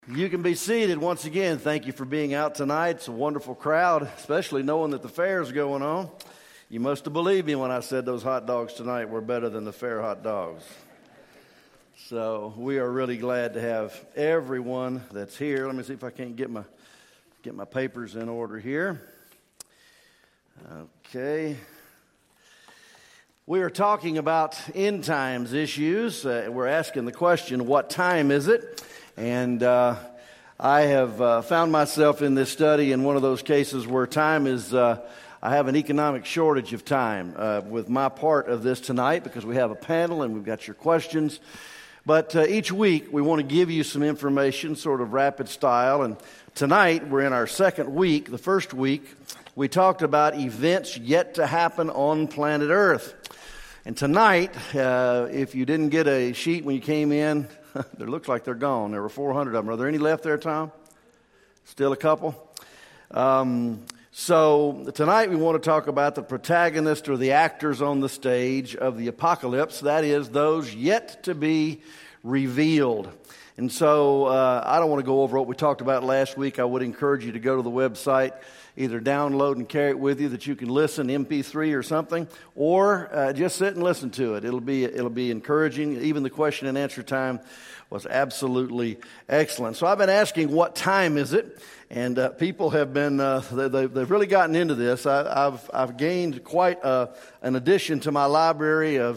You can be seated. Once again, thank you for being out tonight. It's a wonderful crowd, especially knowing that the fair is going on. You must have believed me when I said those hot dogs tonight were better than the fair hot dogs. So we are really glad to have everyone that's here. Let me see if I can't get my papers in order here. Okay. We are talking about end times issues. We're asking the question, what time is it? And I have found myself in this study in one of those cases where time is, I have an economic shortage of time with my part of this tonight because we have a panel and we've got your questions. But each week we want to give you some information, sort of rapid style. And tonight we're in our second week. The first week we talked about events yet to happen on planet Earth. And tonight, if you didn't get a sheet when you came in, it looks like they're gone. There were 400 of them. Are there any left there, Tom? Still a couple? So tonight we want to talk about the protagonist or the actors on the stage of the apocalypse. That is, those yet to be revealed. And so I don't want to go over what we talked about last week. I would encourage you to go to the website, either download and carry it with you that you can listen MP3 or something, or just sit and listen to it. It'll be encouraging. Even the question and answer time was absolutely excellent. So I've been asking, what time is it? And people have been they've really gotten into this. I've gained quite an addition to my library of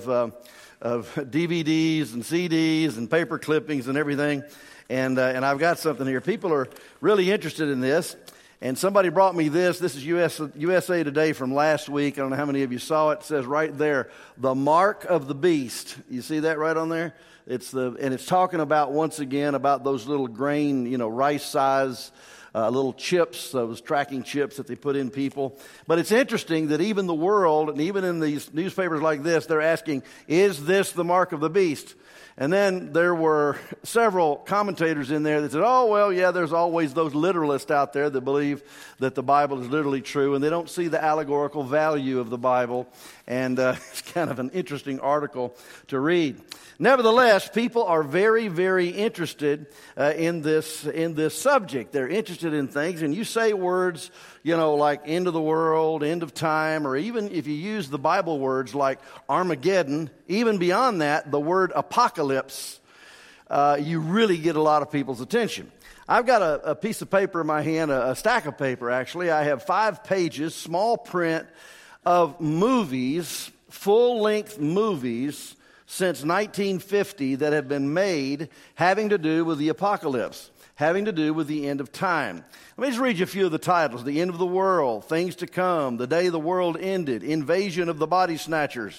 DVDs and CDs and paper clippings and everything. And I've got something here. People are really interested in this. And somebody brought me this. This is USA Today from last week. I don't know how many of you saw it. It says right there, the mark of the beast. You see that right on there? It's talking about, once again, about those little grain, rice size little chips, those tracking chips that they put in people. But it's interesting that even the world, and even in these newspapers like this, they're asking, is this the mark of the beast? And then there were several commentators in there that said, oh, well, yeah, there's always those literalists out there that believe that the Bible is literally true, and they don't see the allegorical value of the Bible. And it's kind of an interesting article to read. Nevertheless, people are very, very interested in this subject. They're interested in things, and you say words, like end of the world, end of time, or even if you use the Bible words like Armageddon, even beyond that, the word apocalypse, you really get a lot of people's attention. I've got a piece of paper in my hand, a stack of paper actually. I have 5 pages, small print, of movies, full-length movies, since 1950 that have been made having to do with the apocalypse, having to do with the end of time. Let me just read you a few of the titles. The End of the World, Things to Come, The Day the World Ended, Invasion of the Body Snatchers,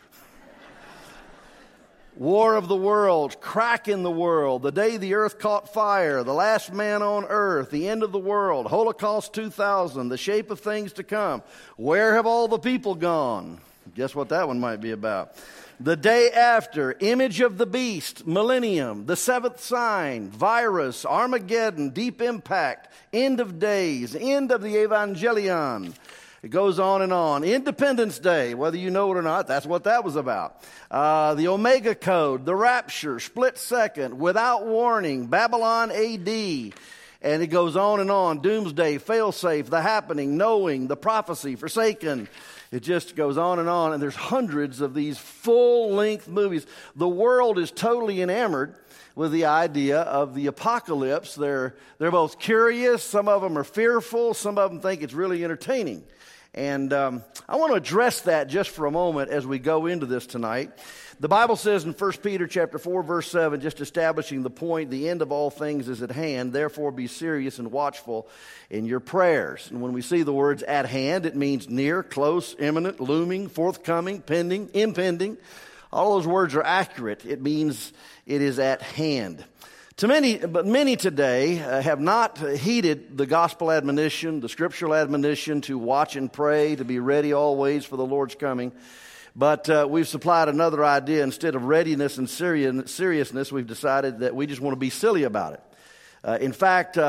War of the Worlds, Crack in the World, The Day the Earth Caught Fire, The Last Man on Earth, The End of the World, Holocaust 2000, The Shape of Things to Come, Where Have All the People Gone? Guess what that one might be about. The Day After, Image of the Beast, Millennium, The Seventh Sign, Virus, Armageddon, Deep Impact, End of Days, End of the Evangelion. It goes on and on. Independence Day, whether you know it or not, that's what that was about. The Omega Code, The Rapture, Split Second, Without Warning, Babylon AD. And it goes on and on. Doomsday, Failsafe, The Happening, Knowing, The Prophecy, Forsaken. It just goes on, and there's hundreds of these full-length movies. The world is totally enamored with the idea of the apocalypse. They're both curious. Some of them are fearful. Some of them think it's really entertaining. And I want to address that just for a moment as we go into this tonight. The Bible says in 1 Peter chapter 4, verse 7, just establishing the point, the end of all things is at hand. Therefore, be serious and watchful in your prayers. And when we see the words at hand, it means near, close, imminent, looming, forthcoming, pending, impending. All those words are accurate. It means it is at hand. But many today have not heeded the gospel admonition, the scriptural admonition to watch and pray, to be ready always for the Lord's coming. But we've supplied another idea. Instead of readiness and seriousness, we've decided that we just want to be silly about it. In fact,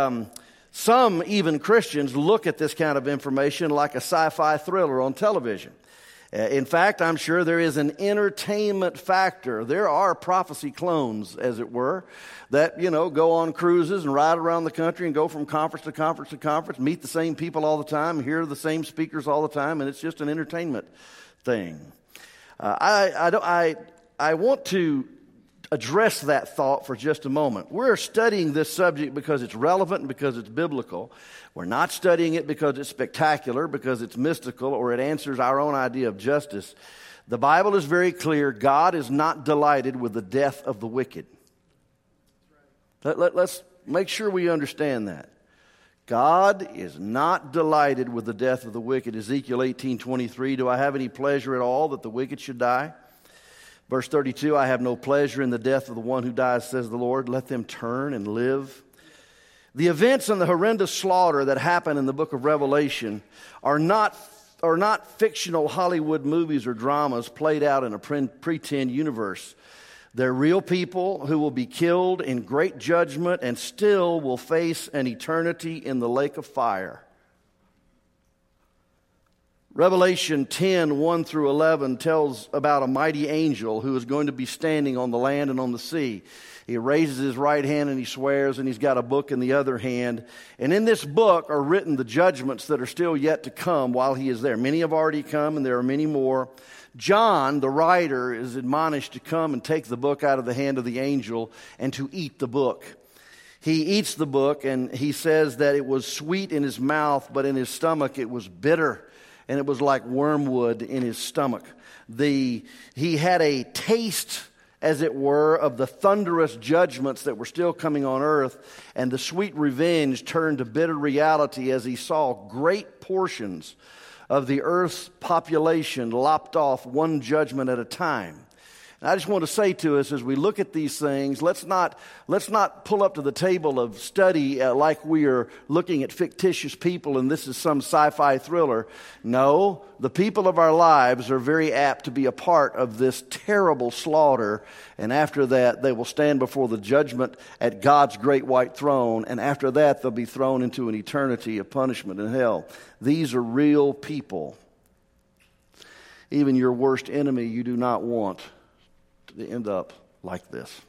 some even Christians look at this kind of information like a sci-fi thriller on television. In fact, I'm sure there is an entertainment factor. There are prophecy clones, as it were, that, go on cruises and ride around the country and go from conference to conference to conference, meet the same people all the time, hear the same speakers all the time, and it's just an entertainment thing. I want to address that thought for just a moment. We're studying this subject because it's relevant and because it's biblical. We're not studying it because it's spectacular, because it's mystical, or it answers our own idea of justice. The Bible is very clear. God is not delighted with the death of the wicked. Let's make sure we understand that. God is not delighted with the death of the wicked. Ezekiel 18:23, do I have any pleasure at all that the wicked should die? Verse 32, I have no pleasure in the death of the one who dies, says the Lord. Let them turn and live. The events and the horrendous slaughter that happen in the book of Revelation are not fictional Hollywood movies or dramas played out in a pretend universe. They're real people who will be killed in great judgment and still will face an eternity in the lake of fire. Revelation 10:1-11 tells about a mighty angel who is going to be standing on the land and on the sea. He raises his right hand and he swears, and he's got a book in the other hand. And in this book are written the judgments that are still yet to come while he is there. Many have already come, and there are many more. John, the writer, is admonished to come and take the book out of the hand of the angel and to eat the book. He eats the book, and he says that it was sweet in his mouth, but in his stomach it was bitter. And it was like wormwood in his stomach. He had a taste, as it were, of the thunderous judgments that were still coming on earth, and the sweet revenge turned to bitter reality as he saw great portions of the earth's population lopped off one judgment at a time. And I just want to say to us, as we look at these things, let's not pull up to the table of study like we are looking at fictitious people and this is some sci-fi thriller. No, the people of our lives are very apt to be a part of this terrible slaughter, and after that they will stand before the judgment at God's great white throne, and after that they'll be thrown into an eternity of punishment in hell. These are real people. Even your worst enemy you do not want to end up like this.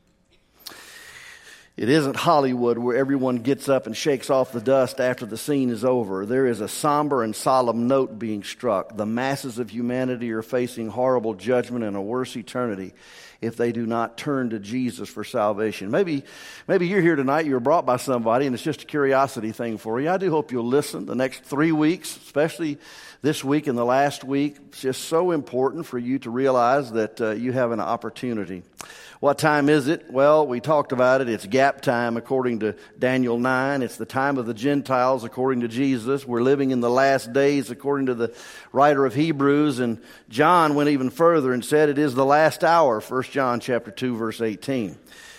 It isn't Hollywood where everyone gets up and shakes off the dust after the scene is over. There is a somber and solemn note being struck. The masses of humanity are facing horrible judgment and a worse eternity if they do not turn to Jesus for salvation. Maybe you're here tonight, you were brought by somebody, and it's just a curiosity thing for you. I do hope you'll listen the next 3 weeks, especially this week and the last week. It's just so important for you to realize that you have an opportunity. What time is it? Well, we talked about it. It's gap time according to Daniel 9. It's the time of the Gentiles according to Jesus. We're living in the last days according to the writer of Hebrews. And John went even further and said it is the last hour, 1 John chapter 2, verse 18.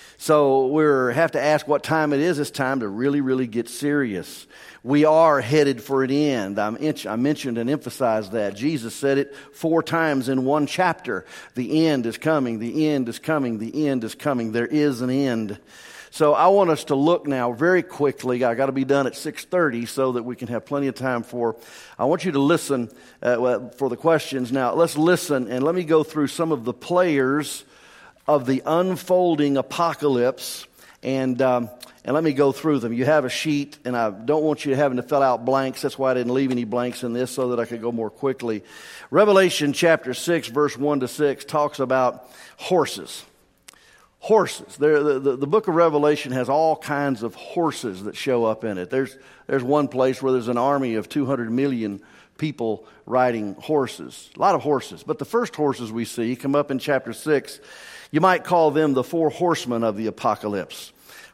So we have to ask what time it is. It's time to really, really get serious. We are headed for an end. I mentioned and emphasized that. Jesus said it 4 times in one chapter. The end is coming. The end is coming. The end is coming. There is an end. So I want us to look now very quickly. I got to be done at 6:30 so that we can have plenty of time I want you to listen for the questions. Now let's listen and let me go through some of the players of the unfolding apocalypse, and let me go through them. You have a sheet, and I don't want you having to fill out blanks. That's why I didn't leave any blanks in this, so that I could go more quickly. Revelation chapter 6, verse 1-6 talks about horses. Horses. The book of Revelation has all kinds of horses that show up in it. There's one place where there's an army of 200 million people riding horses. A lot of horses. But the first horses we see come up in chapter 6. You might call them the 4 horsemen of the apocalypse.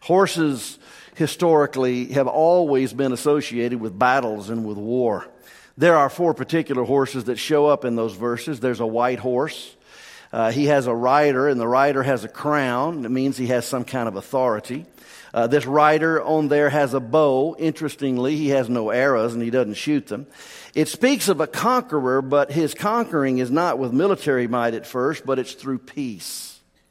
Horses historically have always been associated with battles and with war. There are 4 particular horses that show up in those verses. There's a white horse. He has a rider, and the rider has a crown. It means he has some kind of authority. This rider on there has a bow. Interestingly, he has no arrows and he doesn't shoot them. It speaks of a conqueror, but his conquering is not with military might at first, but it's through peace.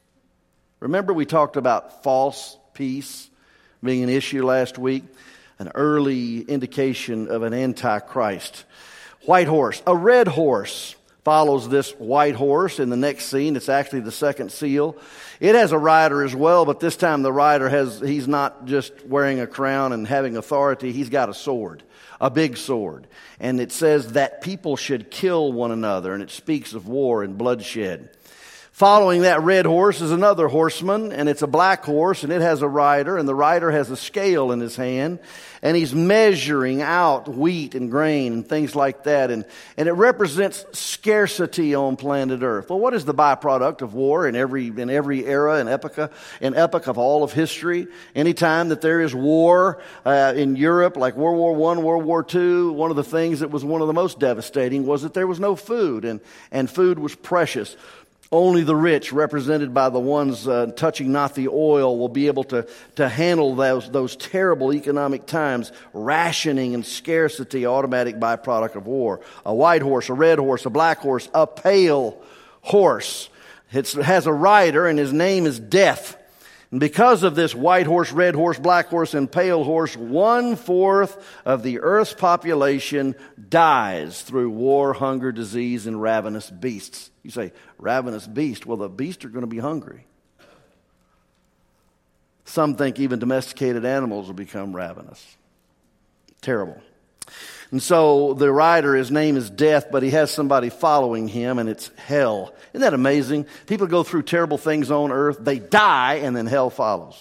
Remember we talked about false peace being an issue last week? An early indication of an antichrist. White horse. A red horse. follows this white horse. In the next scene, it's actually the second seal. It has a rider as well, but this time the rider he's not just wearing a crown and having authority. He's got a sword, a big sword. And it says that people should kill one another, and it speaks of war and bloodshed. Following that red horse is another horseman, and it's a black horse, and it has a rider, and the rider has a scale in his hand, and he's measuring out wheat and grain and things like that, and it represents scarcity on planet Earth. Well, what is the byproduct of war in every era and epoch of all of history? Anytime that there is war in Europe, like World War I, World War II, one of the things that was one of the most devastating was that there was no food, and food was precious. Only the rich, represented by the ones touching not the oil, will be able to handle those terrible economic times. Rationing and scarcity, automatic byproduct of war. A white horse, a red horse, a black horse, a pale horse. It has a rider, and his name is Death. And because of this white horse, red horse, black horse, and pale horse, 1/4 of the earth's population dies through war, hunger, disease, and ravenous beasts. You say, ravenous beast? Well, the beasts are going to be hungry. Some think even domesticated animals will become ravenous. Terrible. And so the rider, his name is Death, but he has somebody following him, and it's hell. Isn't that amazing? People go through terrible things on earth, they die, and then hell follows.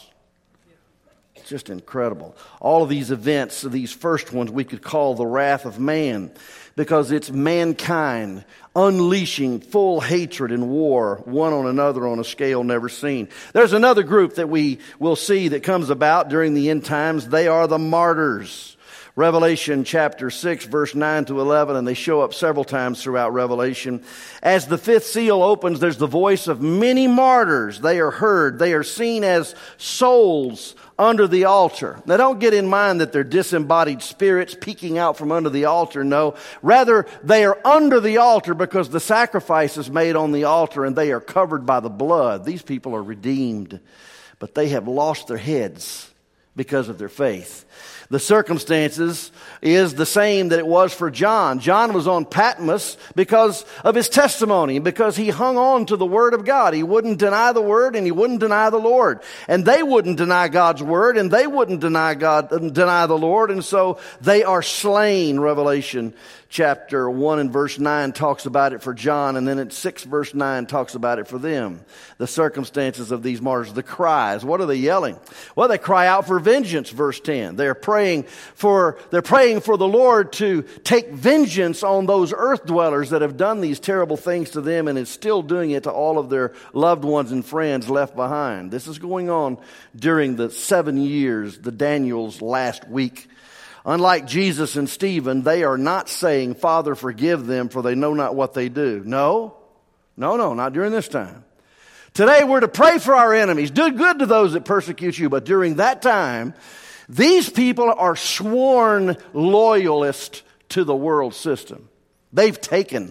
It's just incredible. All of these events, these first ones, we could call the wrath of man, because it's mankind unleashing full hatred and war, one on another on a scale never seen. There's another group that we will see that comes about during the end times. They are the martyrs. Revelation chapter 6, verse 9 to 11, and they show up several times throughout Revelation. As the fifth seal opens, there's the voice of many martyrs. They are heard. They are seen as souls under the altar. Now, don't get in mind that they're disembodied spirits peeking out from under the altar. No, rather, they are under the altar because the sacrifice is made on the altar, and they are covered by the blood. These people are redeemed, but they have lost their heads because of their faith. The circumstances is the same that it was for John. John was on Patmos because of his testimony, because he hung on to the Word of God. He wouldn't deny the Word, and he wouldn't deny the Lord. And they wouldn't deny God's Word, and they wouldn't deny the Lord, and so they are slain. Revelation chapter 1 and verse 9 talks about it for John, and then at 6 verse 9 talks about it for them. The circumstances of these martyrs, the cries. What are they yelling? Well, they cry out for vengeance, verse 10. They're praying for the Lord to take vengeance on those earth dwellers that have done these terrible things to them and is still doing it to all of their loved ones and friends left behind. This is going on during the 7 years, the Daniel's last week. Unlike Jesus and Stephen, they are not saying, Father, forgive them, for they know not what they do. No, not during this time. Today we're to pray for our enemies, do good to those that persecute you. But during that time, these people are sworn loyalists to the world system. They've taken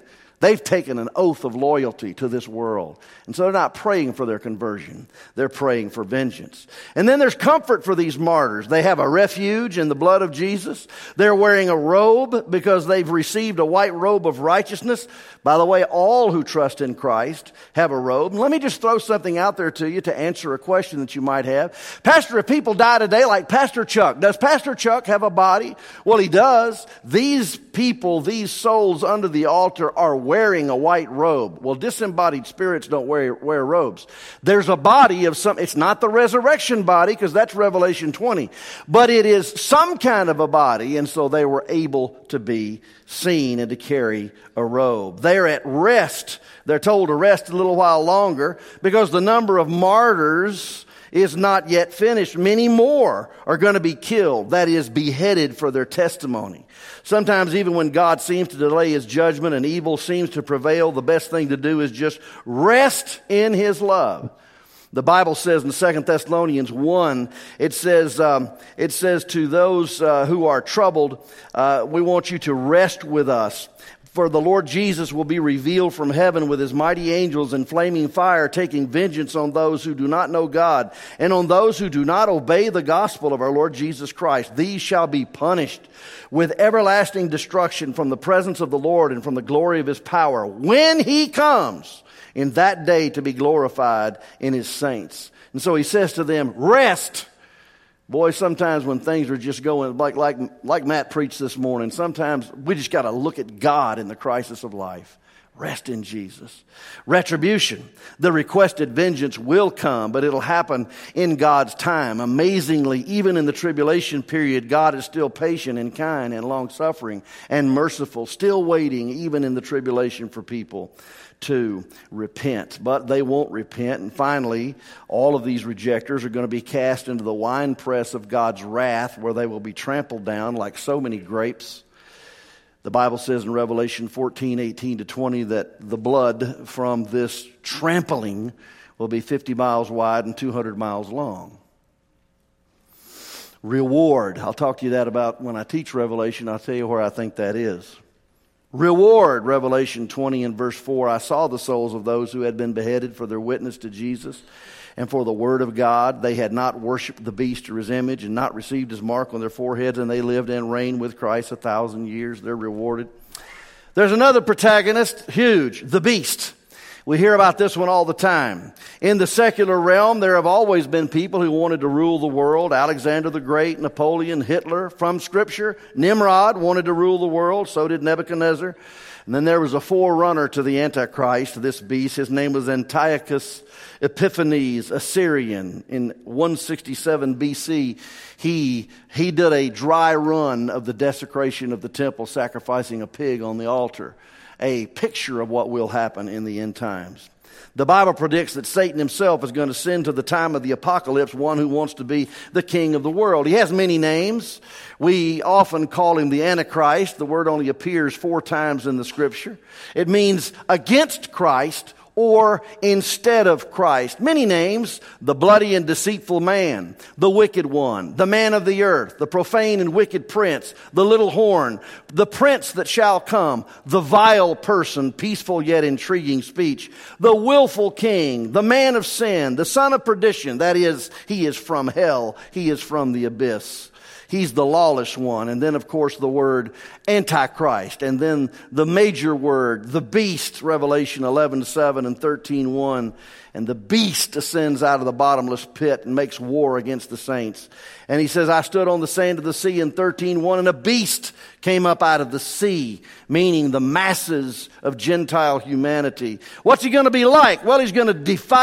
an oath of loyalty to this world. And so they're not praying for their conversion. They're praying for vengeance. And then there's comfort for these martyrs. They have a refuge in the blood of Jesus. They're wearing a robe because they've received a white robe of righteousness. By the way, all who trust in Christ have a robe. And let me just throw something out there to you to answer a question that you might have. Pastor, if people die today like Pastor Chuck, does Pastor Chuck have a body? Well, he does. These people, these souls under the altar are wearing a white robe. Well, disembodied spirits don't wear robes. There's a body of some, it's not the resurrection body because that's Revelation 20, but it is some kind of a body, and so they were able to be seen and to carry a robe. They're at rest. They're told to rest a little while longer because the number of martyrs is not yet finished. Many more are going to be killed, that is, beheaded for their testimony. Sometimes even when God seems to delay His judgment and evil seems to prevail, the best thing to do is just rest in His love. The Bible says in 2 Thessalonians 1, it says to those who are troubled, we want you to rest with us. For the Lord Jesus will be revealed from heaven with his mighty angels in flaming fire, taking vengeance on those who do not know God and on those who do not obey the gospel of our Lord Jesus Christ. These shall be punished with everlasting destruction from the presence of the Lord and from the glory of his power when he comes in that day to be glorified in his saints. And so he says to them, rest. Boy, sometimes when things are just going like Matt preached this morning, sometimes we just got to look at God in the crisis of life. Rest in Jesus. Retribution. The requested vengeance will come, but it'll happen in God's time. Amazingly, even in the tribulation period, God is still patient and kind and long-suffering and merciful, still waiting even in the tribulation for people to repent. But they won't repent. And finally, all of these rejectors are going to be cast into the winepress of God's wrath, where they will be trampled down like so many grapes. The Bible says in Revelation 14:18-20 that the blood from this trampling will be 50 miles wide and 200 miles long. Reward. I'll talk to you that about when I teach Revelation. I'll tell you where I think that is. Reward, Revelation 20 and verse 4. I saw the souls of those who had been beheaded for their witness to Jesus and for the word of God. They had not worshipped the beast or his image and not received his mark on their foreheads, and they lived and reigned with Christ 1,000 years. They're rewarded. There's another protagonist, huge, the beast. We hear about this one all the time. In the secular realm, there have always been people who wanted to rule the world. Alexander the Great, Napoleon, Hitler. From Scripture, Nimrod wanted to rule the world. So did Nebuchadnezzar. And then there was a forerunner to the Antichrist, this beast. His name was Antiochus Epiphanes, Assyrian. In 167 BC, he did a dry run of the desecration of the temple, sacrificing a pig on the altar. A picture of what will happen in the end times. The Bible predicts that Satan himself is going to send to the time of the apocalypse one who wants to be the king of the world. He has many names. We often call him the Antichrist. The word only appears 4 times in the Scripture. It means against Christ or instead of Christ. Many names: the bloody and deceitful man, the wicked one, the man of the earth, the profane and wicked prince, the little horn, the prince that shall come, the vile person, peaceful yet intriguing speech, the willful king, the man of sin, the son of perdition. That is, he is from hell, he is from the abyss. He's the lawless one. And then, of course, the word Antichrist. And then the major word, the beast, Revelation 11:7 and 13:1. And the beast ascends out of the bottomless pit and makes war against the saints. And he says, I stood on the sand of the sea in 13:1, and a beast came up out of the sea, meaning the masses of Gentile humanity. What's he going to be like? Well, he's going to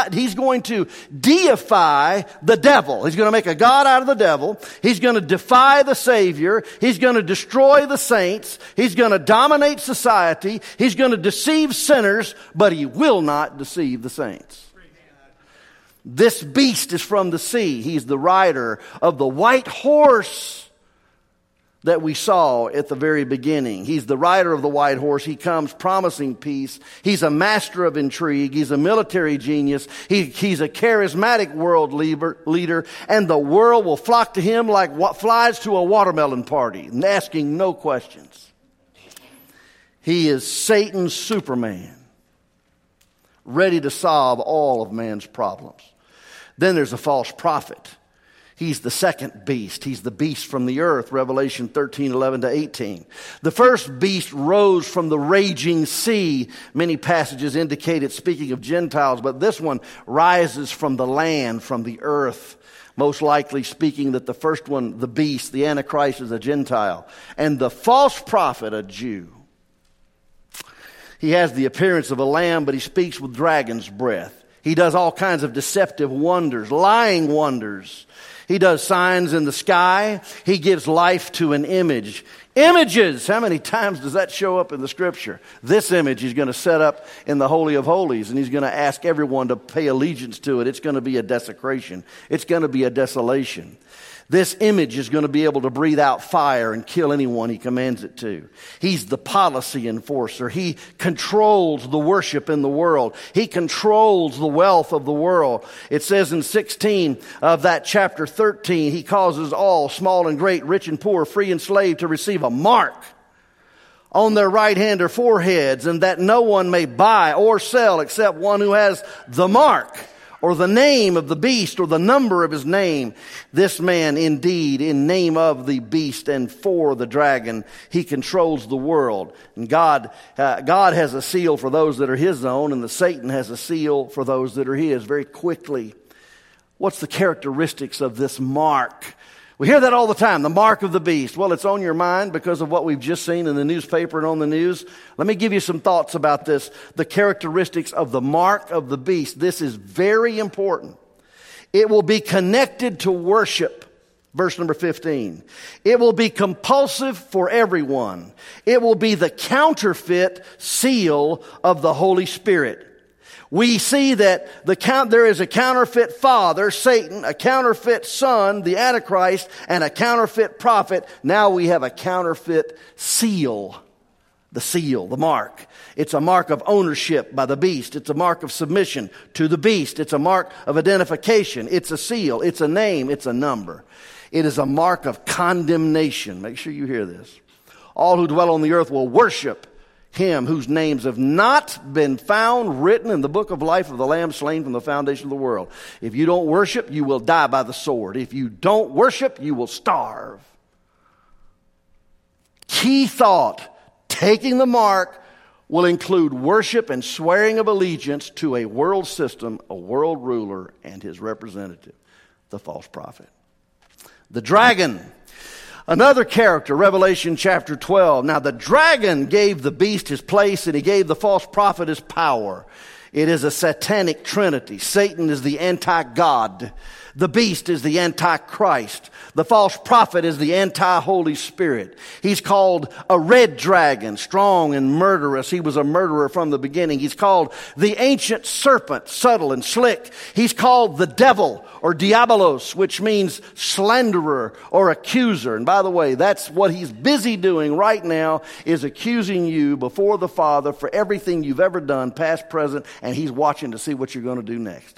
deify the devil. He's going to make a god out of the devil. He's going to defy the Savior. He's going to destroy the saints. He's going to dominate society. He's going to deceive sinners, but he will not deceive the saints. This beast is from the sea. He's the rider of the white horse that we saw at the very beginning. He's the rider of the white horse. He comes promising peace. He's a master of intrigue. He's a military genius. He's a charismatic world leader. And the world will flock to him like what flies to a watermelon party, asking no questions. He is Satan's Superman, ready to solve all of man's problems. Then there's a false prophet. He's the second beast. He's the beast from the earth, Revelation 13:11-18. The first beast rose from the raging sea. Many passages indicate it's speaking of Gentiles, but this one rises from the land, from the earth. Most likely speaking that the first one, the beast, the Antichrist, is a Gentile. And the false prophet, a Jew. He has the appearance of a lamb, but he speaks with dragon's breath. He does all kinds of deceptive wonders, lying wonders. He does signs in the sky. He gives life to an image. Images! How many times does that show up in the Scripture? This image he's going to set up in the Holy of Holies, and he's going to ask everyone to pay allegiance to it. It's going to be a desecration. It's going to be a desolation. This image is going to be able to breathe out fire and kill anyone he commands it to. He's the policy enforcer. He controls the worship in the world. He controls the wealth of the world. It says in 16 of that chapter 13, he causes all, small and great, rich and poor, free and slave, to receive a mark on their right hand or foreheads, and that no one may buy or sell except one who has the mark or the name of the beast or the number of his name. This man indeed, in name of the beast and for the dragon, he controls the world. And God has a seal for those that are his own, and the Satan has a seal for those that are his. Very quickly, what's the characteristics of this mark? We hear that all the time, the mark of the beast. Well, it's on your mind because of what we've just seen in the newspaper and on the news. Let me give you some thoughts about this. The characteristics of the mark of the beast. This is very important. It will be connected to worship. Verse number 15. It will be compulsive for everyone. It will be the counterfeit seal of the Holy Spirit. We see that there is a counterfeit father, Satan, a counterfeit son, the Antichrist, and a counterfeit prophet. Now we have a counterfeit seal. The seal, the mark. It's a mark of ownership by the beast. It's a mark of submission to the beast. It's a mark of identification. It's a seal. It's a name. It's a number. It is a mark of condemnation. Make sure you hear this. All who dwell on the earth will worship him whose names have not been found written in the book of life of the Lamb slain from the foundation of the world. If you don't worship, you will die by the sword. If you don't worship, you will starve. Key thought, taking the mark will include worship and swearing of allegiance to a world system, a world ruler, and his representative, the false prophet. The dragon. Another character, Revelation chapter 12. Now the dragon gave the beast his place and he gave the false prophet his power. It is a satanic trinity. Satan is the anti-God. The beast is the anti-Christ. The false prophet is the anti-Holy Spirit. He's called a red dragon, strong and murderous. He was a murderer from the beginning. He's called the ancient serpent, subtle and slick. He's called the devil or diabolos, which means slanderer or accuser. And by the way, that's what he's busy doing right now, is accusing you before the Father for everything you've ever done, past, present, and he's watching to see what you're going to do next.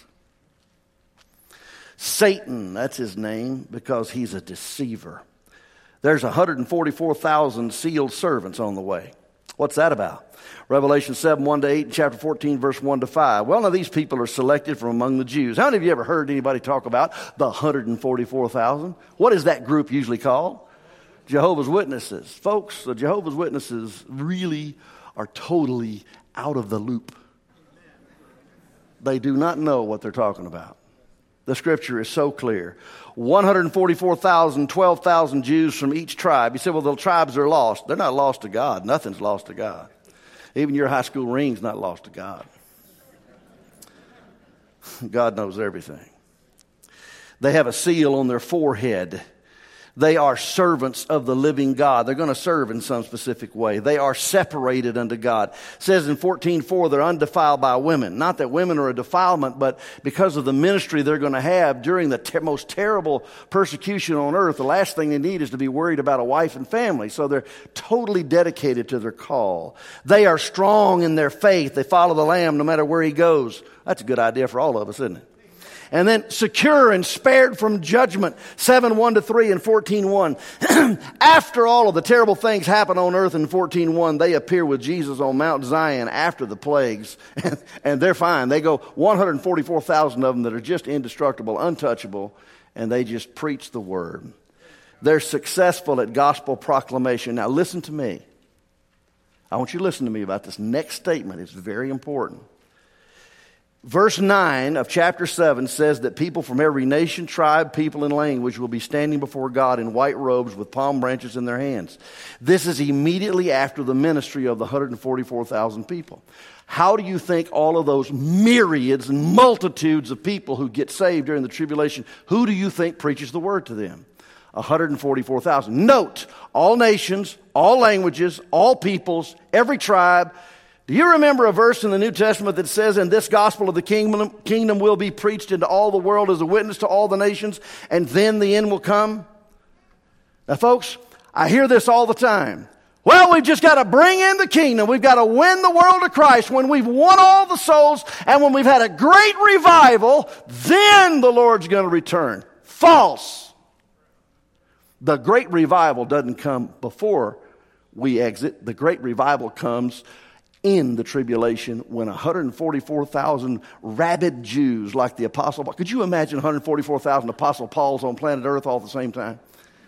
Satan, that's his name, because he's a deceiver. There's 144,000 sealed servants on the way. What's that about? Revelation 7, 1-8, and chapter 14, verse 1-5. Well, now these people are selected from among the Jews. How many of you ever heard anybody talk about the 144,000? What is that group usually called? Jehovah's Witnesses. Folks, the Jehovah's Witnesses really are totally out of the loop. They do not know what they're talking about. The scripture is so clear. 144,000, 12,000 Jews from each tribe. You say, well, the tribes are lost. They're not lost to God. Nothing's lost to God. Even your high school ring's not lost to God. God knows everything. They have a seal on their forehead. They are servants of the living God. They're going to serve in some specific way. They are separated unto God. It says in 14:4, they're undefiled by women. Not that women are a defilement, but because of the ministry they're going to have during the most terrible persecution on earth, the last thing they need is to be worried about a wife and family. So they're totally dedicated to their call. They are strong in their faith. They follow the Lamb no matter where he goes. That's a good idea for all of us, isn't it? And then secure and spared from judgment. 7:1-3 and 14:1. After all of the terrible things happen on earth in 14:1, they appear with Jesus on Mount Zion after the plagues. And they're fine. They go 144,000 of them that are just indestructible, untouchable, and they just preach the word. They're successful at gospel proclamation. Now listen to me. I want you to listen to me about this next statement. It's very important. Verse 9 of chapter 7 says that people from every nation, tribe, people, and language will be standing before God in white robes with palm branches in their hands. This is immediately after the ministry of the 144,000 people. How do you think all of those myriads and multitudes of people who get saved during the tribulation, who do you think preaches the word to them? 144,000. Note, all nations, all languages, all peoples, every tribe. Do you remember a verse in the New Testament that says, and this gospel of the kingdom will be preached into all the world as a witness to all the nations, and then the end will come? Now, folks, I hear this all the time. Well, we've just got to bring in the kingdom. We've got to win the world to Christ. When we've won all the souls and when we've had a great revival, then the Lord's going to return. False. The great revival doesn't come before we exit. The great revival comes in the tribulation when 144,000 rabid Jews like the Apostle Paul. Could you imagine 144,000 Apostle Pauls on planet Earth all at the same time?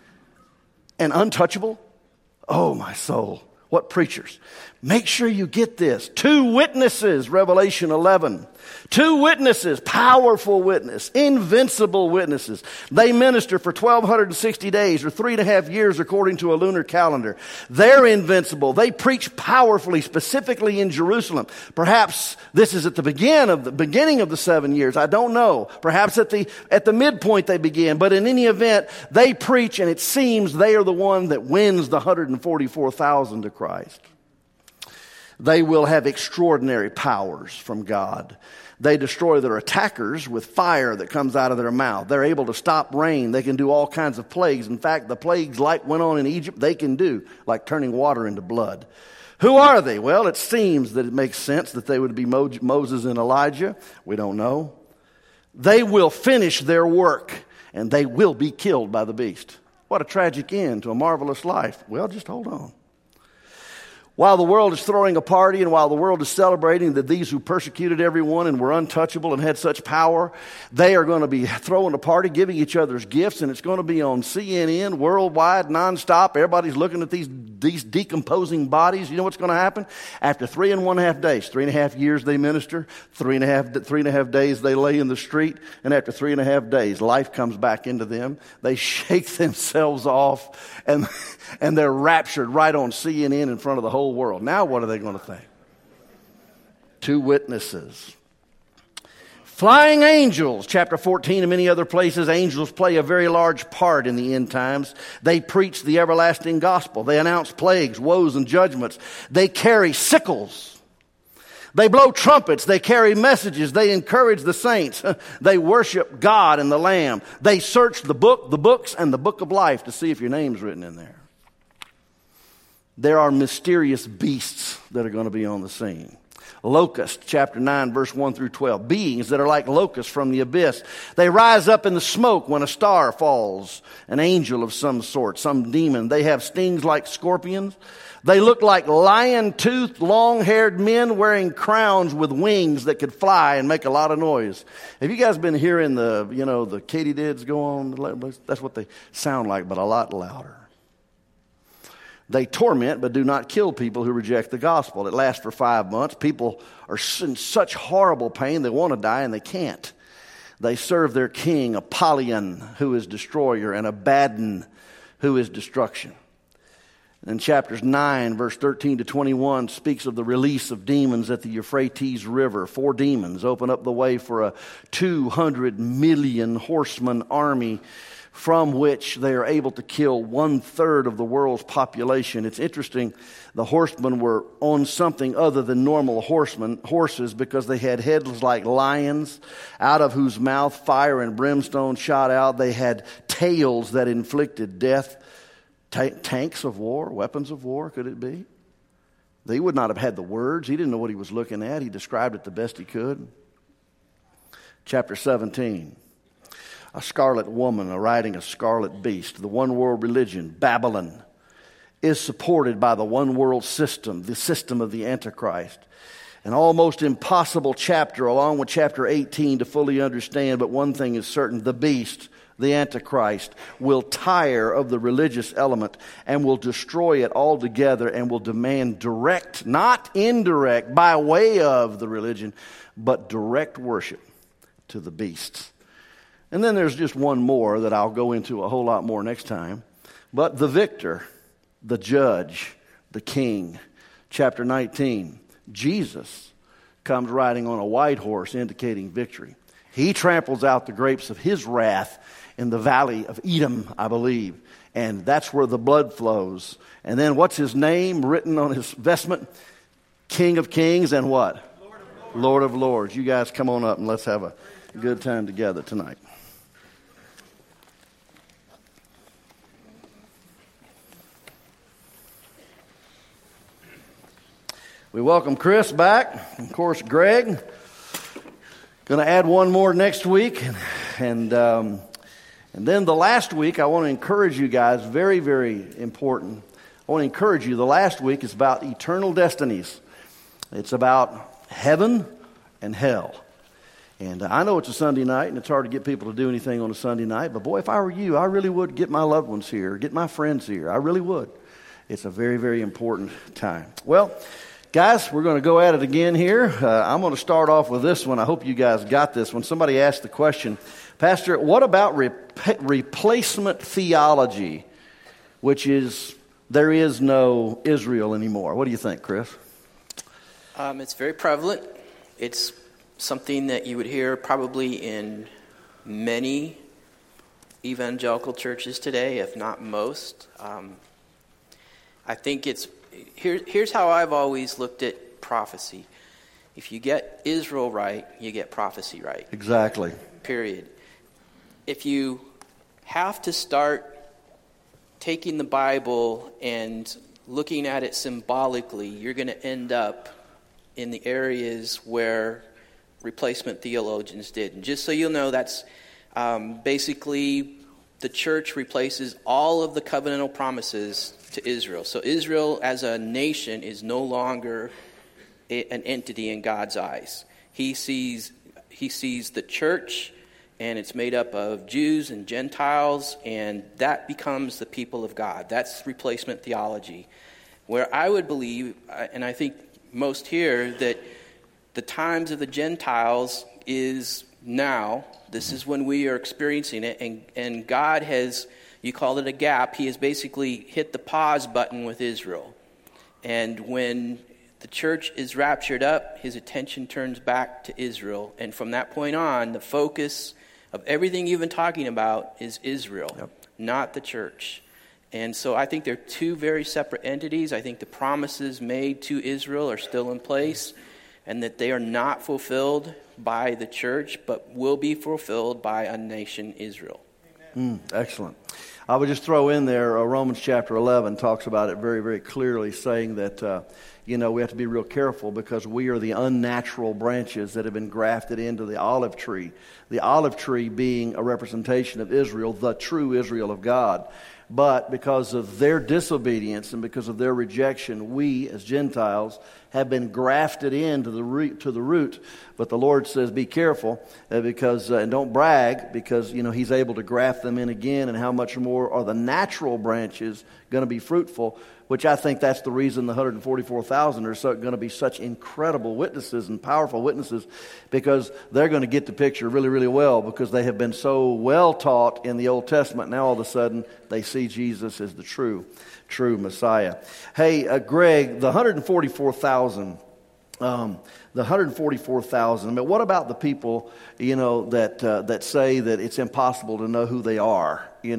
And untouchable? Oh, my soul. What preachers? Make sure you get this. 2 witnesses, Revelation 11. 2 witnesses, powerful witness, invincible witnesses. They minister for 1,260 days or 3.5 years according to a lunar calendar. They're invincible. They preach powerfully, specifically in Jerusalem. Perhaps this is at the beginning of the 7 years. I don't know. Perhaps at the midpoint they begin. But in any event, they preach, and it seems they are the one that wins the 144,000 to Christ. They will have extraordinary powers from God. They destroy their attackers with fire that comes out of their mouth. They're able to stop rain. They can do all kinds of plagues. In fact, the plagues like went on in Egypt, they can do, like turning water into blood. Who are they? Well, it seems that it makes sense that they would be Moses and Elijah. We don't know. They will finish their work, and they will be killed by the beast. What a tragic end to a marvelous life. Well, just hold on. While the world is throwing a party and while the world is celebrating that these who persecuted everyone and were untouchable and had such power, they are going to be throwing a party, giving each other's gifts, and it's going to be on CNN, worldwide, nonstop. Everybody's looking at these decomposing bodies. You know what's going to happen? After 3.5 days, 3.5 years they minister, 3.5 days they lay in the street, and after 3.5 days, life comes back into them. They shake themselves off, and they're raptured right on CNN in front of the whole world. Now what are they going to think? 2 witnesses. Flying angels, chapter 14 and many other places, angels play a very large part in the end times. They preach the everlasting gospel. They announce plagues, woes, and judgments. They carry sickles. They blow trumpets. They carry messages. They encourage the saints. They worship God and the Lamb. They search the books, and the book of life to see if your name's written in there. There are mysterious beasts that are going to be on the scene. Locust, chapter 9, verse 1 through 12. Beings that are like locusts from the abyss. They rise up in the smoke when a star falls. An angel of some sort, some demon. They have stings like scorpions. They look like lion-toothed, long-haired men wearing crowns with wings that could fly and make a lot of noise. Have you guys been hearing the katydids go on? That's what they sound like, but a lot louder. They torment but do not kill people who reject the gospel. It lasts for 5 months. People are in such horrible pain they want to die and they can't. They serve their king, Apollyon, who is destroyer, and Abaddon, who is destruction. And chapters 9, verse 13 to 21 speaks of the release of demons at the Euphrates River. 4 demons open up the way for a 200 million horseman army from which they are able to kill 1/3 of the world's population. It's interesting, the horsemen were on something other than normal horses, because they had heads like lions, out of whose mouth fire and brimstone shot out. They had tails that inflicted death. Tanks of war, weapons of war, could it be? He would not have had the words. He didn't know what he was looking at. He described it the best he could. Chapter 17. A scarlet woman riding a scarlet beast. The one world religion, Babylon, is supported by the one world system, the system of the Antichrist. An almost impossible chapter along with chapter 18 to fully understand, but one thing is certain: the beast, the Antichrist, will tire of the religious element and will destroy it altogether and will demand direct, not indirect, by way of the religion, but direct worship to the beasts. And then there's just one more that I'll go into a whole lot more next time. But the victor, the judge, the king, chapter 19, Jesus comes riding on a white horse indicating victory. He tramples out the grapes of his wrath in the valley of Edom, I believe. And that's where the blood flows. And then what's his name written on his vestment? King of Kings and what? Lord of Lords. Lord of Lords. You guys come on up and let's have a good time together tonight. We welcome Chris back. Of course, Greg. Going to add one more next week. And then the last week, I want to encourage you guys, very, very important. I I want to encourage you. The last week is about eternal destinies. It's about heaven and hell. And I know it's a Sunday night, and it's hard to get people to do anything on a Sunday night. But boy, if I were you, I really would get my loved ones here, get my friends here. I really would. It's a very, very important time. Well, guys, we're going to go at it again here. I'm going to start off with this one. I hope you guys got this one. Somebody asked the question, Pastor, what about replacement theology, which is there is no Israel anymore? What do you think, Chris? It's very prevalent. It's something that you would hear probably in many evangelical churches today, if not most. I think here's how I've always looked at prophecy. If you get Israel right, you get prophecy right. Exactly. Period. If you have to start taking the Bible and looking at it symbolically, you're going to end up in the areas where replacement theologians did. And just so you'll know, that's basically the church replaces all of the covenantal promises to Israel. So Israel as a nation is no longer an entity in God's eyes. He sees the church, and it's made up of Jews and Gentiles, and that becomes the people of God. That's replacement theology. Where I would believe, and I think most here, that the times of the Gentiles is now. This is when we are experiencing it, and God has, you called it a gap, he has basically hit the pause button with Israel. And when the church is raptured up, his attention turns back to Israel. And from that point on, the focus of everything you've been talking about is Israel, not the church. And so I think they're two very separate entities. I think the promises made to Israel are still in place, and that they are not fulfilled by the church, but will be fulfilled by a nation, Israel. Excellent. I would just throw in there, Romans chapter 11 talks about it very, very clearly, saying that, we have to be real careful because we are the unnatural branches that have been grafted into the olive tree. The olive tree being a representation of Israel, the true Israel of God. But because of their disobedience and because of their rejection, we as Gentiles have been grafted into the root. But the Lord says, be careful because and don't brag, because He's able to graft them in again. And how much more are the natural branches going to be fruitful? Which I think that's the reason the 144,000 are going to be such incredible witnesses and powerful witnesses, because they're going to get the picture really, really well, because they have been so well taught in the Old Testament. Now all of a sudden they see Jesus as the true Messiah. Hey, Greg, the 144,000. The 144,000. I mean, what about the people, that say that it's impossible to know who they are? The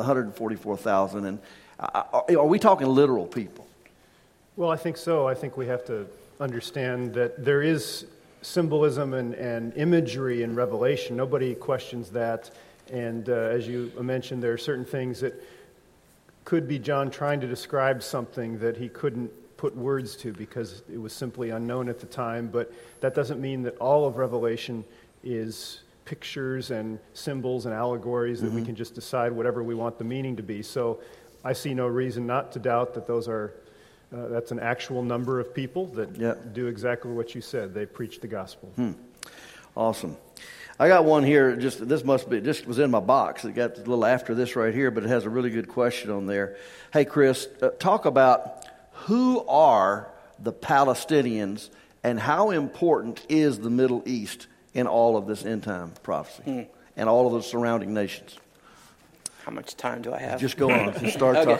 144,000, and are we talking literal people? Well, I think so. I think we have to understand that there is symbolism and imagery in Revelation. Nobody questions that. And as you mentioned, there are certain things that could be John trying to describe something that he couldn't put words to because it was simply unknown at the time. But that doesn't mean that all of Revelation is pictures and symbols and allegories that we can just decide whatever we want the meaning to be. So I see no reason not to doubt that those are that's an actual number of people that do exactly what you said. They preach the gospel. Awesome. I got one here. Just was in my box. It got a little after this right here, but it has a really good question on there. Hey, Chris, talk about who are the Palestinians and how important is the Middle East in all of this end time prophecy and all of the surrounding nations. How much time do I have? Just go on. Just start okay. talking.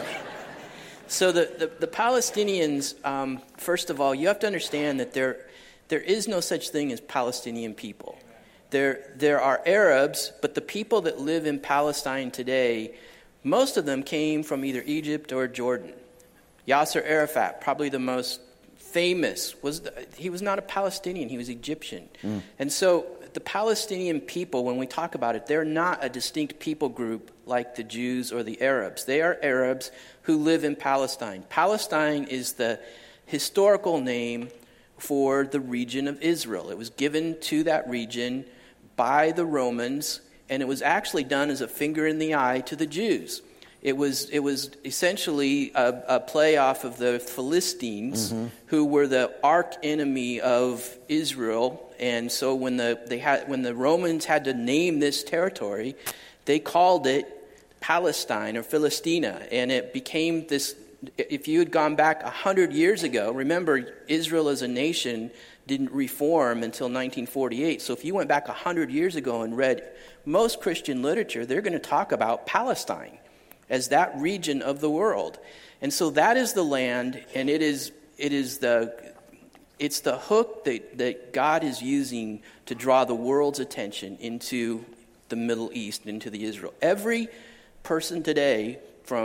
So the Palestinians, first of all, you have to understand that there is no such thing as Palestinian people. There are Arabs, but the people that live in Palestine today, most of them came from either Egypt or Jordan. Yasser Arafat, probably the most famous, he was not a Palestinian, he was Egyptian. And so the Palestinian people, when we talk about it, they're not a distinct people group like the Jews or the Arabs. They are Arabs who live in Palestine. Palestine is the historical name for the region of Israel. It was given to that region by the Romans, and it was actually done as a finger in the eye to the Jews. It was essentially a play off of the Philistines, who were the arch enemy of Israel. And so when the Romans had to name this territory, they called it Palestine or Philistina, and it became this. If you had gone back 100 years ago, remember Israel as a nation didn't reform until 1948. So if you went back 100 years ago and read most Christian literature, they're going to talk about Palestine as that region of the world. And so that is the land, and it's the hook that God is using to draw the world's attention into the Middle East, into the Israel. Every person today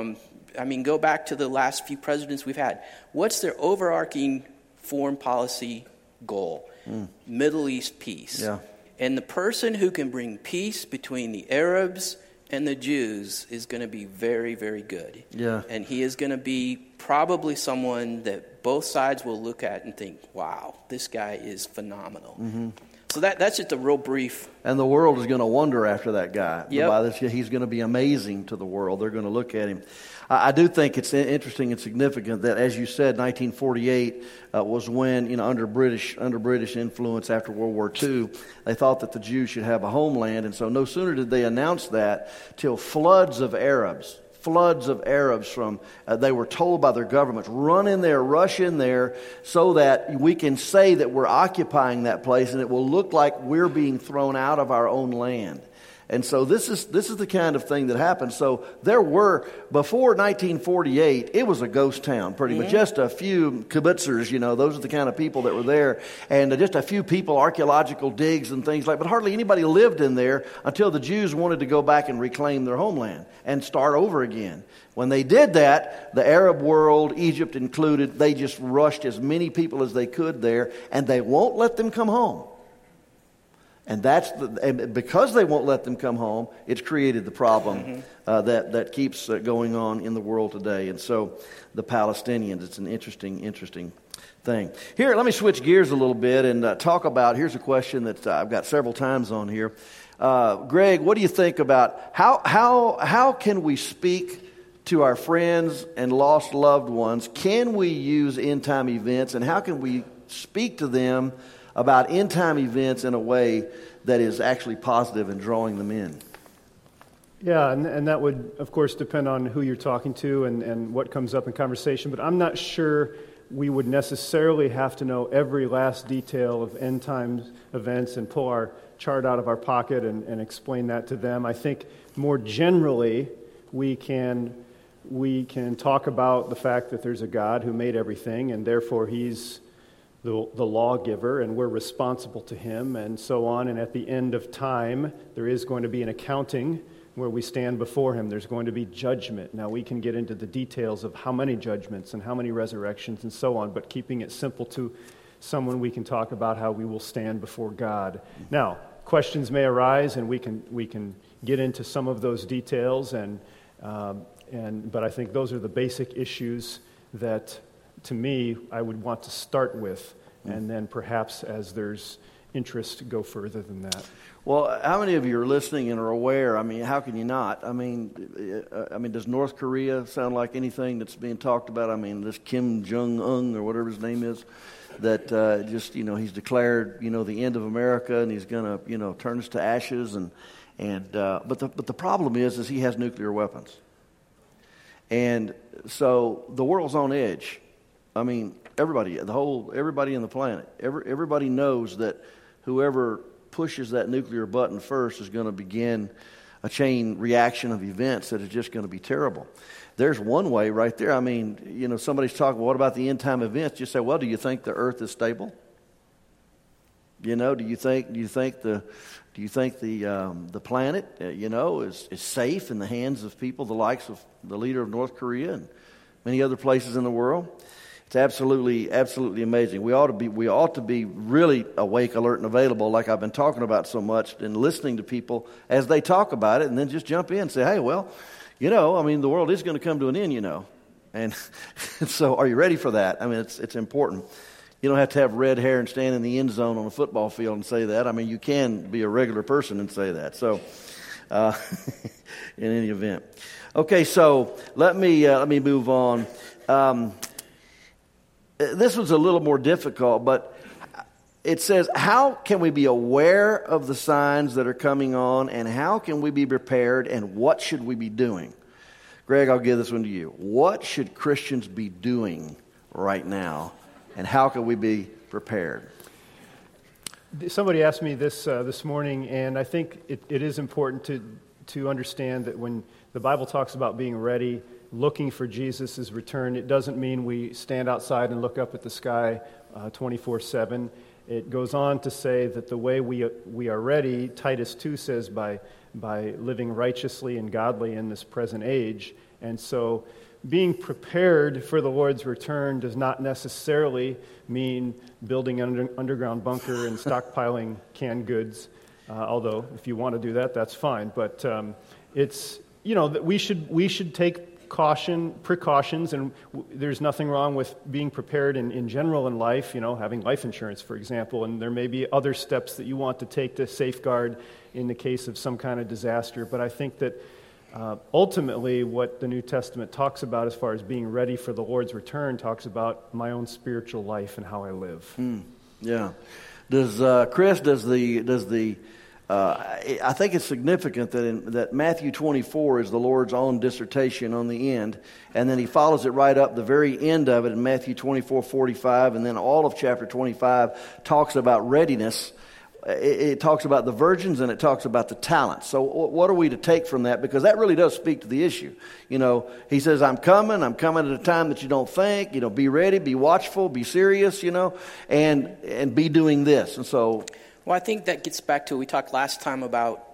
go back to the last few presidents we've had. What's their overarching foreign policy goal? Middle East peace. Yeah. And the person who can bring peace between the Arabs and the Jews is going to be very, very good. Yeah. And he is going to be probably someone that both sides will look at and think, wow, this guy is phenomenal. So that's just a real brief. And the world is going to wonder after that guy. Yep. He's going to be amazing to the world. They're going to look at him. I do think it's interesting and significant that, as you said, 1948 was when, under British influence after World War II, they thought that the Jews should have a homeland. And so no sooner did they announce that till floods of Arabs from, they were told by their governments, rush in there so that we can say that we're occupying that place and it will look like we're being thrown out of our own land. And so this is the kind of thing that happened. So there were, before 1948, it was a ghost town, pretty much. Just a few kibbutzers, those are the kind of people that were there. And just a few people, archaeological digs and things like that. But hardly anybody lived in there until the Jews wanted to go back and reclaim their homeland and start over again. When they did that, the Arab world, Egypt included, they just rushed as many people as they could there, and they won't let them come home. And because they won't let them come home, it's created the problem that keeps going on in the world today. And so the Palestinians, it's an interesting thing. Here, let me switch gears a little bit and talk about, here's a question that I've got several times on here. Greg, what do you think about how can we speak to our friends and lost loved ones? Can we use end-time events, and how can we speak to them about end-time events in a way that is actually positive and drawing them in? Yeah, and that would, of course, depend on who you're talking to and what comes up in conversation, but I'm not sure we would necessarily have to know every last detail of end-time events and pull our chart out of our pocket and explain that to them. I think more generally we can talk about the fact that there's a God who made everything, and therefore He's the lawgiver, and we're responsible to Him, and so on. And at the end of time, there is going to be an accounting where we stand before Him. There's going to be judgment. Now, we can get into the details of how many judgments and how many resurrections and so on, but keeping it simple to someone, we can talk about how we will stand before God. Now, questions may arise, and we can get into some of those details, but I think those are the basic issues that, to me, I would want to start with, and then perhaps as there's interest, go further than that. Well, how many of you are listening and are aware? I mean, how can you not? I mean, does North Korea sound like anything that's being talked about? I mean, this Kim Jong-un or whatever his name is, that he's declared, the end of America, and he's going to, turn us to ashes, but the problem is he has nuclear weapons, and so the world's on edge. I mean, everybody in the planet, everybody knows that whoever pushes that nuclear button first is going to begin a chain reaction of events that is just going to be terrible. There's one way right there. I mean, somebody's talking, well, what about the end time events? You say, well, do you think the earth is stable? Do you think the planet, is safe in the hands of people the likes of the leader of North Korea and many other places in the world? It's absolutely amazing. We ought to be really awake, alert, and available, like I've been talking about so much, and listening to people as they talk about it, and then just jump in and say, hey, well, the world is going to come to an end, And so are you ready for that? I mean, it's important. You don't have to have red hair and stand in the end zone on a football field and say that. I mean, you can be a regular person and say that. So in any event. Okay, so let me move on. This was a little more difficult, but it says, how can we be aware of the signs that are coming on, and how can we be prepared, and what should we be doing? Greg, I'll give this one to you. What should Christians be doing right now, and how can we be prepared? Somebody asked me this morning, and I think it is important to understand that when the Bible talks about being ready, looking for Jesus' return, it doesn't mean we stand outside and look up at the sky 24/7. It goes on to say that the way we are ready, Titus 2 says, by living righteously and godly in this present age. And so being prepared for the Lord's return does not necessarily mean building an underground bunker and stockpiling canned goods, although if you want to do that, that's fine. But it's, that we should take precautions, and there's nothing wrong with being prepared in general in life, having life insurance, for example, and there may be other steps that you want to take to safeguard in the case of some kind of disaster. But I think that ultimately what the New Testament talks about as far as being ready for the Lord's return talks about my own spiritual life and how I live. Yeah. Does Chris, I think it's significant that Matthew 24 is the Lord's own dissertation on the end, and then he follows it right up the very end of it in Matthew 24:45, and then all of chapter 25 talks about readiness. It talks about the virgins and it talks about the talents. So what are we to take from that? Because that really does speak to the issue. He says, I'm coming at a time that you don't think. Be ready, be watchful, be serious, and be doing this. And so... Well, I think that gets back to, we talked last time about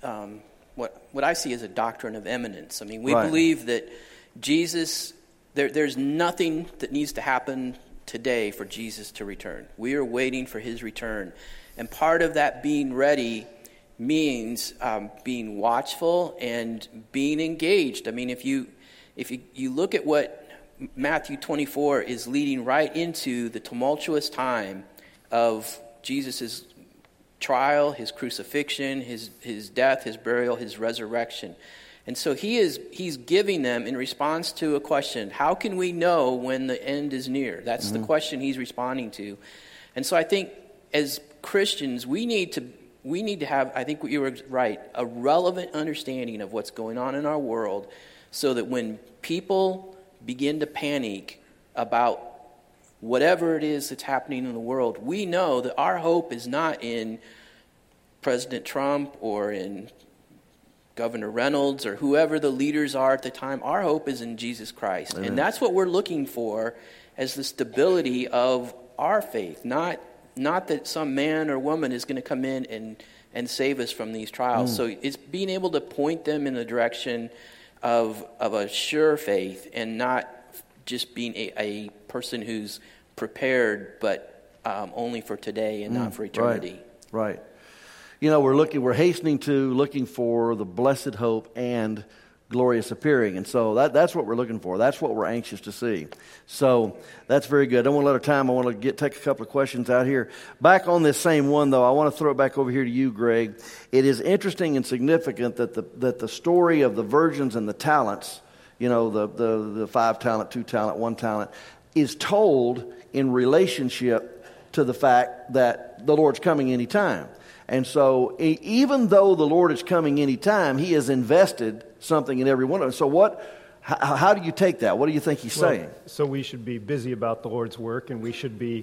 what I see as a doctrine of imminence. I mean, we believe that Jesus, there's nothing that needs to happen today for Jesus to return. We are waiting for his return. And part of that being ready means being watchful and being engaged. I mean, if you look at what Matthew 24 is leading right into, the tumultuous time of Jesus' trial, his crucifixion, his death, his burial, his resurrection. And so he's giving them in response to a question, how can we know when the end is near? That's the question he's responding to. And so I think as Christians, we need to have, I think you were right, a relevant understanding of what's going on in our world, so that when people begin to panic about whatever it is that's happening in the world, we know that our hope is not in President Trump or in Governor Reynolds or whoever the leaders are at the time. Our hope is in Jesus Christ. Amen. And that's what we're looking for as the stability of our faith, not that some man or woman is going to come in and save us from these trials. So it's being able to point them in the direction of a sure faith, and not just being a person who's prepared, but only for today and not for eternity. Right. We're hastening to looking for the blessed hope and glorious appearing. And so that's what we're looking for. That's what we're anxious to see. So that's very good. I don't want to let our time. I want to take a couple of questions out here. Back on this same one, though, I want to throw it back over here to you, Greg. It is interesting and significant that the story of the virgins and the talents, the 5 talent, 2 talent, 1 talent, is told in relationship to the fact that the Lord's coming anytime. And so even though the Lord is coming anytime, he has invested something in every one of us. So how do you take that? What do you think he's saying? So we should be busy about the Lord's work, and we should be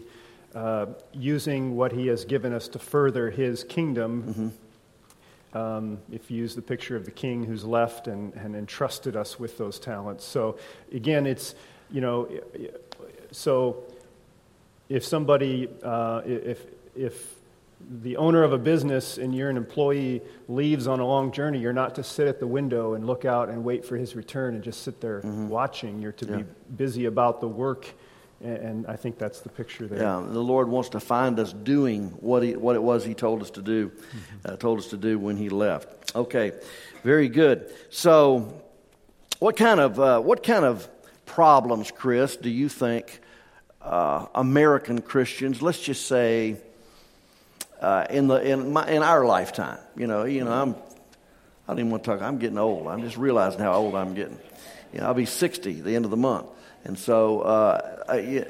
using what he has given us to further his kingdom. If you use the picture of the king who's left and entrusted us with those talents. So again, it's, so if somebody, if the owner of a business and you're an employee leaves on a long journey, you're not to sit at the window and look out and wait for his return and just sit there watching. You're to be busy about the work, and I think that's the picture there. Yeah, the Lord wants to find us doing what it was he told us to do, when he left. Okay, very good. So what kind of problems, Chris, do you think American Christians, let's just say, in our lifetime, I'm I don't even want to talk. I'm getting old. I'm just realizing how old I'm getting. I'll be 60 at the end of the month. And so,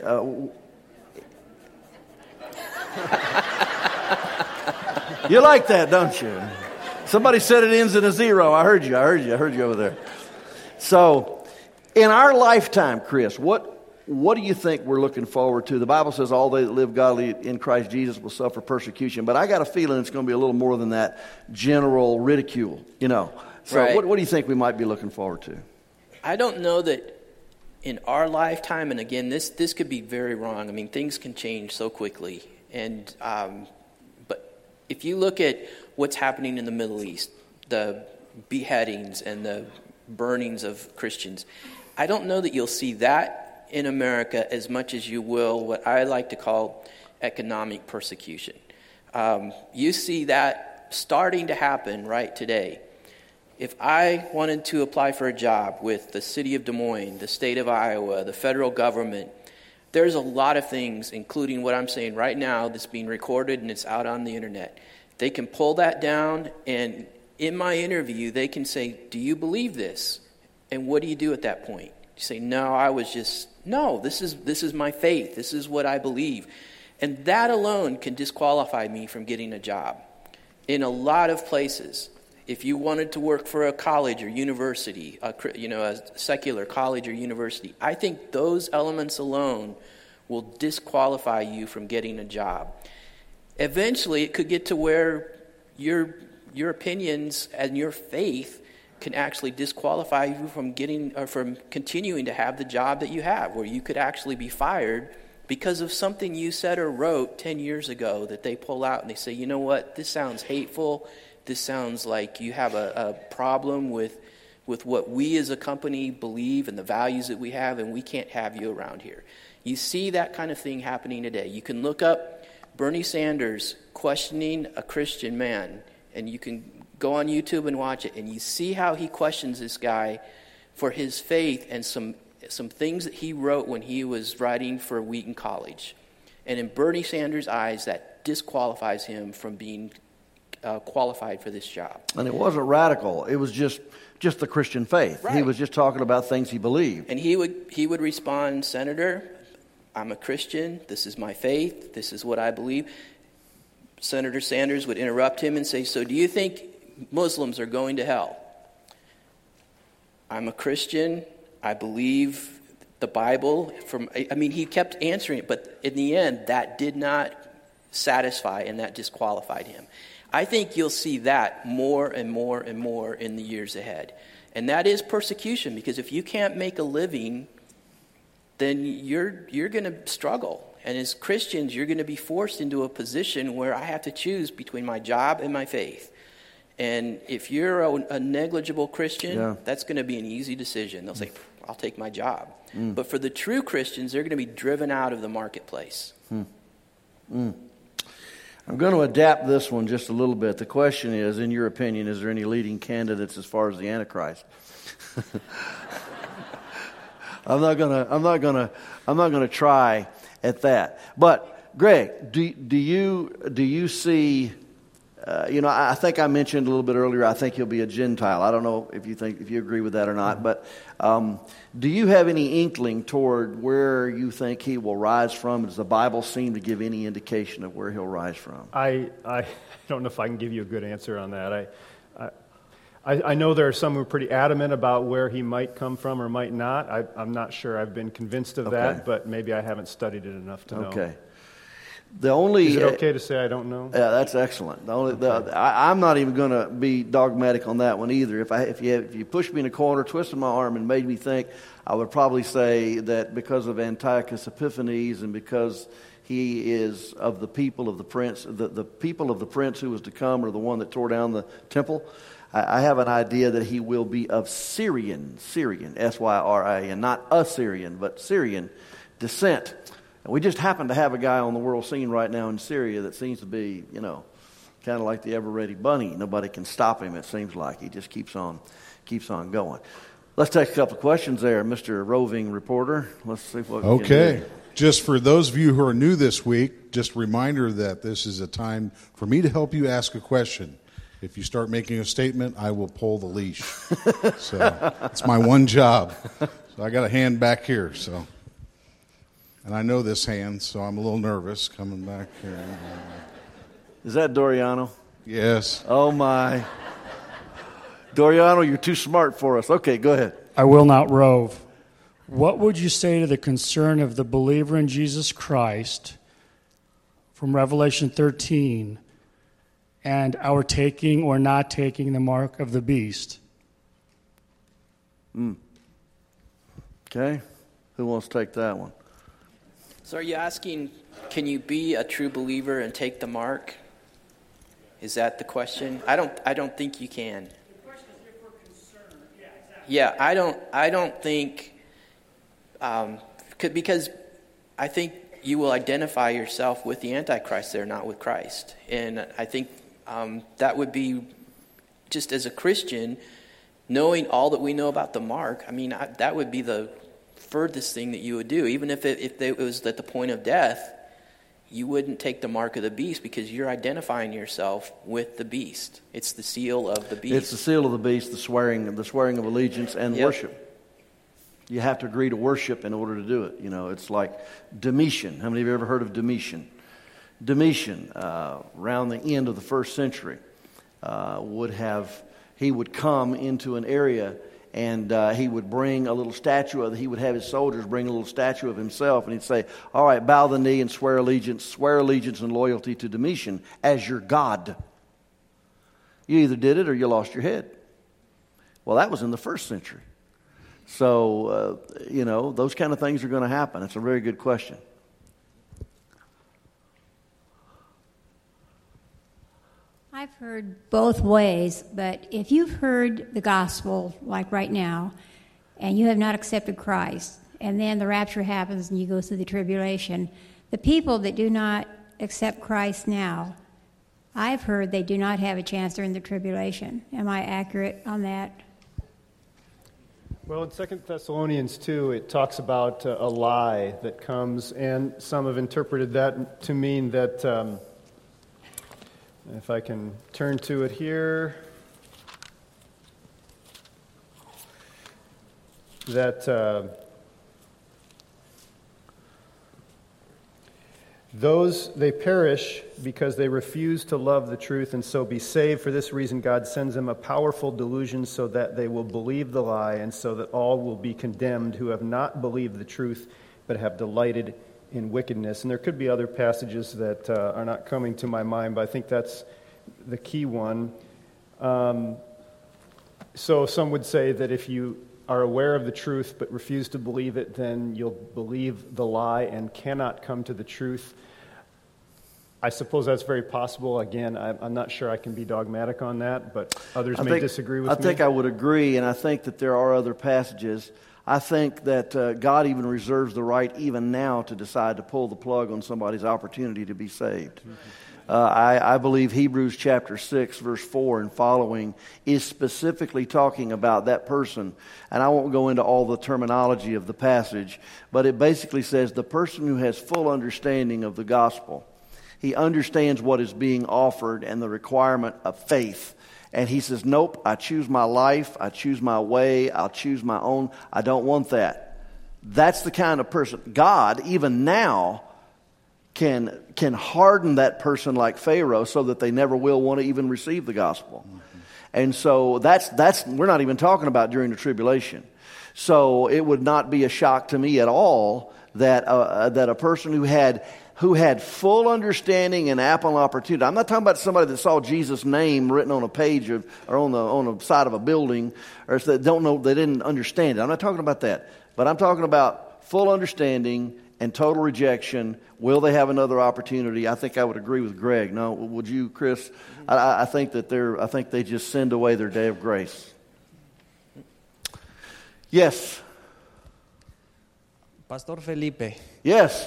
you like that, don't you? Somebody said it ends in a 0. I heard you over there. So, in our lifetime, Chris, what do you think we're looking forward to? The Bible says all they that live godly in Christ Jesus will suffer persecution. But I got a feeling it's going to be a little more than that general ridicule, So Right. what do you think we might be looking forward to? I don't know that in our lifetime, and again, this could be very wrong. I mean, things can change so quickly. And but if you look at what's happening in the Middle East, the beheadings and the burnings of Christians, I don't know that you'll see that in America as much as you will what I like to call economic persecution. You see that starting to happen right today. If I wanted to apply for a job with the city of Des Moines, the state of Iowa, the federal government, there's a lot of things, including what I'm saying right now, that's being recorded and it's out on the internet. They can pull that down, and in my interview, they can say, "Do you believe this?" And what do you do at that point? You say, "No, this is my faith. This is what I believe." And that alone can disqualify me from getting a job. In a lot of places, if you wanted to work for a college or university, a secular college or university, I think those elements alone will disqualify you from getting a job. Eventually, it could get to where your opinions and your faith can actually disqualify you from from continuing to have the job that you have, where you could actually be fired because of something you said or wrote 10 years ago that they pull out and they say, "You know what, this sounds hateful. This sounds like you have a problem with what we as a company believe and the values that we have, and we can't have you around here." You see that kind of thing happening today. You can look up Bernie Sanders questioning a Christian man, and you can go on YouTube and watch it, and you see how he questions this guy for his faith and some things that he wrote when he was writing for Wheaton College. And in Bernie Sanders' eyes, that disqualifies him from being qualified for this job. And it wasn't radical. It was just the Christian faith. Right. He was just talking about things he believed. And he would respond, "Senator, I'm a Christian. This is my faith. This is what I believe." Senator Sanders would interrupt him and say, "So do you think Muslims are going to hell?" "I'm a Christian. I believe the Bible." He kept answering it, but in the end, that did not satisfy and that disqualified him. I think you'll see that more and more and more in the years ahead. And that is persecution, because if you can't make a living, then you're going to struggle. And as Christians, you're going to be forced into a position where I have to choose between my job and my faith. And if you're a negligible Christian, that's going to be an easy decision. They'll say, "I'll take my job." But for the true Christians, they're going to be driven out of the marketplace. I'm going to adapt this one just a little bit. The question is, in your opinion, is there any leading candidates as far as the Antichrist? I'm not gonna try at that. But Greg, do you see? I think I mentioned a little bit earlier, I think he'll be a Gentile. I don't know if you agree with that or not, but do you have any inkling toward where you think he will rise from? Does the Bible seem to give any indication of where he'll rise from? I don't know if I can give you a good answer on that. I know there are some who are pretty adamant about where he might come from or might not. I'm not sure I've been convinced of that, but maybe I haven't studied it enough to know. Okay. Is it okay to say I don't know? Yeah, that's excellent. I'm not even going to be dogmatic on that one either. If you pushed me in a corner, twisted my arm, and made me think, I would probably say that because of Antiochus Epiphanes and because he is of the people of the prince, the people of the prince who was to come, or the one that tore down the temple, I have an idea that he will be of Syrian, S-Y-R-I-N, not Assyrian, but Syrian descent. And we just happen to have a guy on the world scene right now in Syria that seems to be, kind of like the ever-ready bunny. Nobody can stop him, it seems like. He just keeps on going. Let's take a couple of questions there, Mr. Roving Reporter. Let's see what we can do. Okay. Just for those of you who are new this week, just a reminder that this is a time for me to help you ask a question. If you start making a statement, I will pull the leash. So it's my one job. So I got a hand back here. So, and I know this hand, so I'm a little nervous coming back here. Is that Doriano? Yes. Oh, my. Doriano, you're too smart for us. Okay, go ahead. I will not rove. What would you say to the concern of the believer in Jesus Christ from Revelation 13 and our taking or not taking the mark of the beast? Okay. Who wants to take that one? So are you asking, can you be a true believer and take the mark? Is that the question? I don't think you can. The question is if we're concerned. Yeah, exactly. Yeah, I don't think, because I think you will identify yourself with the Antichrist there, not with Christ. And I think that would be, just as a Christian, knowing all that we know about the mark, I mean, that would be the furthest thing that you would do. Even if it was at the point of death, you wouldn't take the mark of the beast because you're identifying yourself with the beast. It's the seal of the beast. It's the seal of the beast, the swearing of allegiance and worship. You have to agree to worship in order to do it. You know, it's like Domitian. How many of you ever heard of Domitian? Domitian, around the end of the first century, he would come into an area and he would bring a little statue he would have his soldiers bring a little statue of himself, and he'd say, all right, bow the knee and swear allegiance and loyalty to Domitian as your God. You either did it or you lost your head. Well, that was in the first century. So, those kind of things are going to happen. It's a very good question. I've heard both ways, but if you've heard the gospel, like right now, and you have not accepted Christ, and then the rapture happens and you go through the tribulation, the people that do not accept Christ now, I've heard they do not have a chance during the tribulation. Am I accurate on that? Well, in 2 Thessalonians 2, it talks about a lie that comes, and some have interpreted that to mean that, if I can turn to it here, that they perish because they refuse to love the truth and so be saved. For this reason, God sends them a powerful delusion so that they will believe the lie, and so that all will be condemned who have not believed the truth but have delighted in wickedness. And there could be other passages that are not coming to my mind, but I think that's the key one. So some would say that if you are aware of the truth but refuse to believe it, then you'll believe the lie and cannot come to the truth. I suppose that's very possible. Again, I'm not sure I can be dogmatic on that, but others may disagree with me. I think I would agree, and I think that there are other passages. I think that God even reserves the right even now to decide to pull the plug on somebody's opportunity to be saved. I believe Hebrews chapter 6, verse 4 and following is specifically talking about that person. And I won't go into all the terminology of the passage, but it basically says the person who has full understanding of the gospel, he understands what is being offered and the requirement of faith. And he says, nope, I choose my life, I choose my way, I'll choose my own. I don't want that. That's the kind of person. God, even now, can harden that person like Pharaoh so that they never will want to even receive the gospel. Mm-hmm. And so that's we're not even talking about during the tribulation. So it would not be a shock to me at all that a person who had full understanding and ample opportunity. I'm not talking about somebody that saw Jesus' name written on a page or on the side of a building, or that don't know, they didn't understand it. I'm not talking about that. But I'm talking about full understanding and total rejection. Will they have another opportunity? I think I would agree with Greg. No, would you, Chris? I think they just send away their day of grace. Yes. Pastor Felipe. Yes.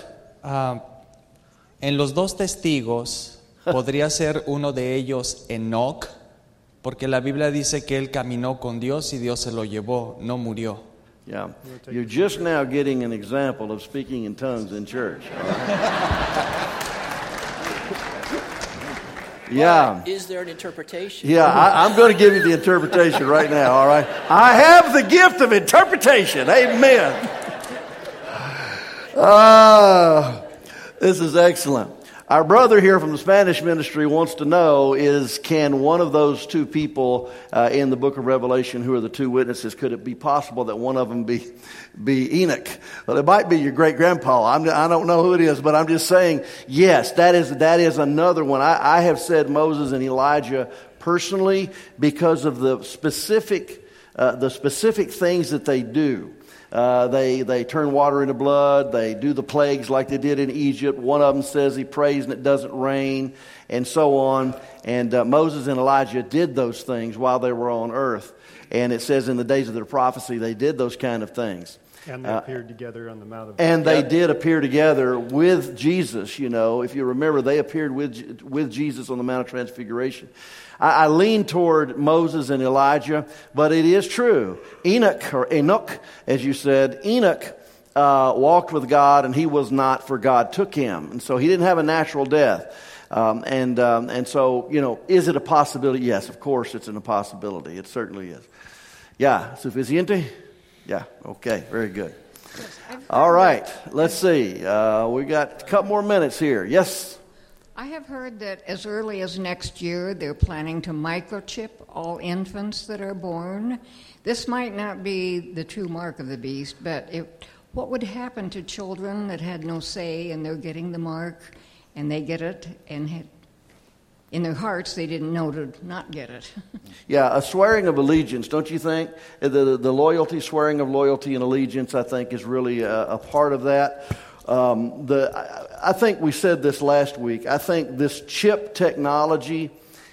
En los dos testigos, ¿podría ser uno de ellos Enoc? Porque la Biblia dice que él caminó con Dios y Dios se lo llevó, no murió. Yeah, you're just now getting an example of speaking in tongues in church. Yeah. But is there an interpretation? Yeah, I'm going to give you the interpretation right now, all right? I have the gift of interpretation. Amen. This is excellent. Our brother here from the Spanish ministry wants to know can one of those two people in the book of Revelation who are the two witnesses, could it be possible that one of them be Enoch? Well, it might be your great-grandpa. I don't know who it is, but I'm just saying, yes, that is another one. I have said Moses and Elijah personally because of the specific things that they do. They turn water into blood. They do the plagues like they did in Egypt. One of them says he prays and it doesn't rain, and so on. And Moses and Elijah did those things while they were on earth. And it says in the days of their prophecy, they did those kind of things. And they appeared together on the Mount of And they did appear together with Jesus. You know, if you remember, they appeared with Jesus on the Mount of Transfiguration. I lean toward Moses and Elijah, but it is true. Enoch, as you said, Enoch walked with God, and he was not, for God took him. And so he didn't have a natural death. And so, you know, is it a possibility? Yes, of course it's a possibility. It certainly is. Yeah, suficiente? Yeah, okay, very good. All right, let's see. We got a couple more minutes here. Yes? I have heard that as early as next year, they're planning to microchip all infants that are born. This might not be the true mark of the beast, but what would happen to children that had no say and they're getting the mark and they get it, and in their hearts they didn't know to not get it? Yeah, a swearing of allegiance, don't you think? The loyalty, swearing of loyalty and allegiance, I think, is really a part of that. I think we said this last week. I think this chip technology,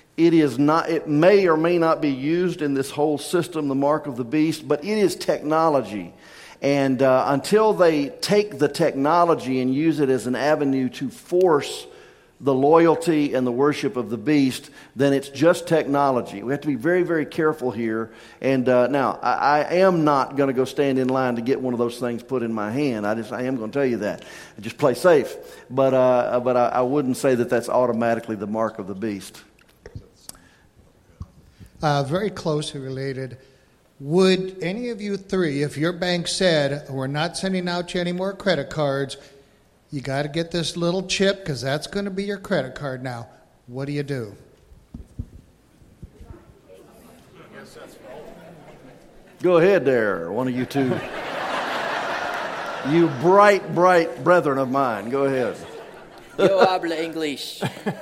it may or may not be used in this whole system, the mark of the beast, but it is technology. And until they take the technology and use it as an avenue to force the loyalty and the worship of the beast, then it's just technology. We have to be very, very careful here. And now, I am not going to go stand in line to get one of those things put in my hand. I am going to tell you that. Just play safe. But I wouldn't say that that's automatically the mark of the beast. Very closely related. Would any of you three, if your bank said, we're not sending out you any more credit cards, you got to get this little chip because that's going to be your credit card now, what do? Go ahead there, one of you two. You bright brethren of mine. Go ahead. Yo habla English.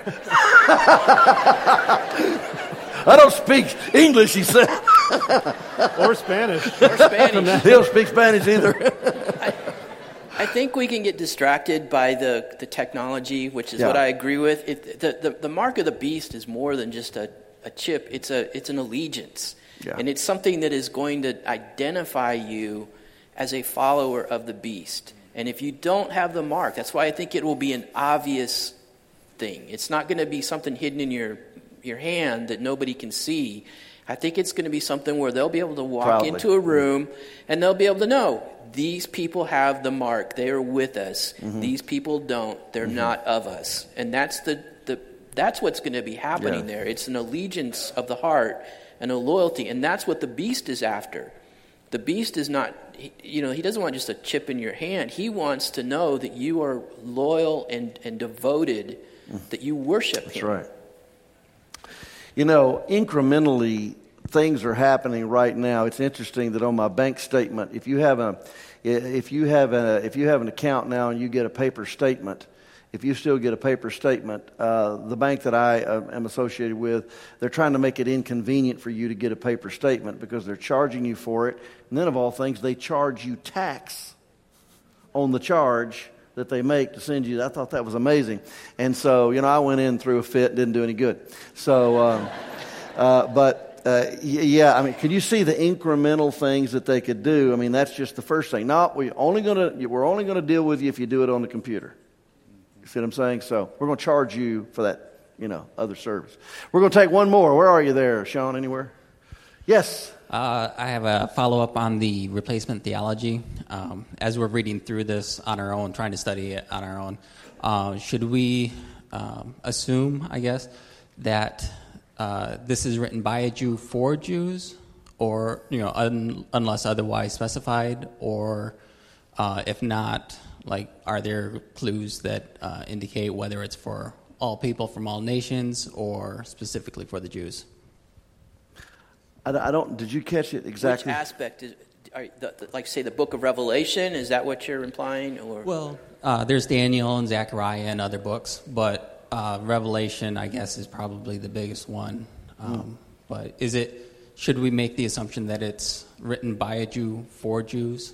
I don't speak English, he said. Or Spanish. He don't speak Spanish either. I think we can get distracted by the technology, which is what I agree with. The mark of the beast is more than just a chip. It's an allegiance. Yeah. And it's something that is going to identify you as a follower of the beast. And if you don't have the mark, that's why I think it will be an obvious thing. It's not going to be something hidden in your hand that nobody can see. I think it's going to be something where they'll be able to walk into a room and they'll be able to know, these people have the mark. They are with us. Mm-hmm. These people don't. They're not of us. And that's that's what's going to be happening there. It's an allegiance of the heart and a loyalty. And that's what the beast is after. The beast is not, he doesn't want just a chip in your hand. He wants to know that you are loyal and devoted, that you worship him. That's right. You know, incrementally, things are happening right now. It's interesting that on my bank statement, if you have an account now and you get a paper statement, if you still get a paper statement, the bank that I am associated with, they're trying to make it inconvenient for you to get a paper statement because they're charging you for it. And then, of all things, they charge you tax on the charge that they make to send you. I thought that was amazing. And so, I went in, threw a fit, didn't do any good. So, can you see the incremental things that they could do? I mean, that's just the first thing. No, we're only going to deal with you if you do it on the computer. You see what I'm saying? So we're going to charge you for that, other service. We're going to take one more. Where are you there, Sean? Anywhere? Yes. I have a follow-up on the replacement theology. As we're reading through this on our own, trying to study it on our own, should we assume, I guess, that this is written by a Jew for Jews, or unless otherwise specified, or if not, are there clues that indicate whether it's for all people from all nations or specifically for the Jews? I don't. Did you catch it exactly? Which aspect is, say, the Book of Revelation? Is that what you're implying? Or well, there's Daniel and Zechariah and other books, but Revelation, I guess, is probably the biggest one. But should we make the assumption that it's written by a Jew for Jews?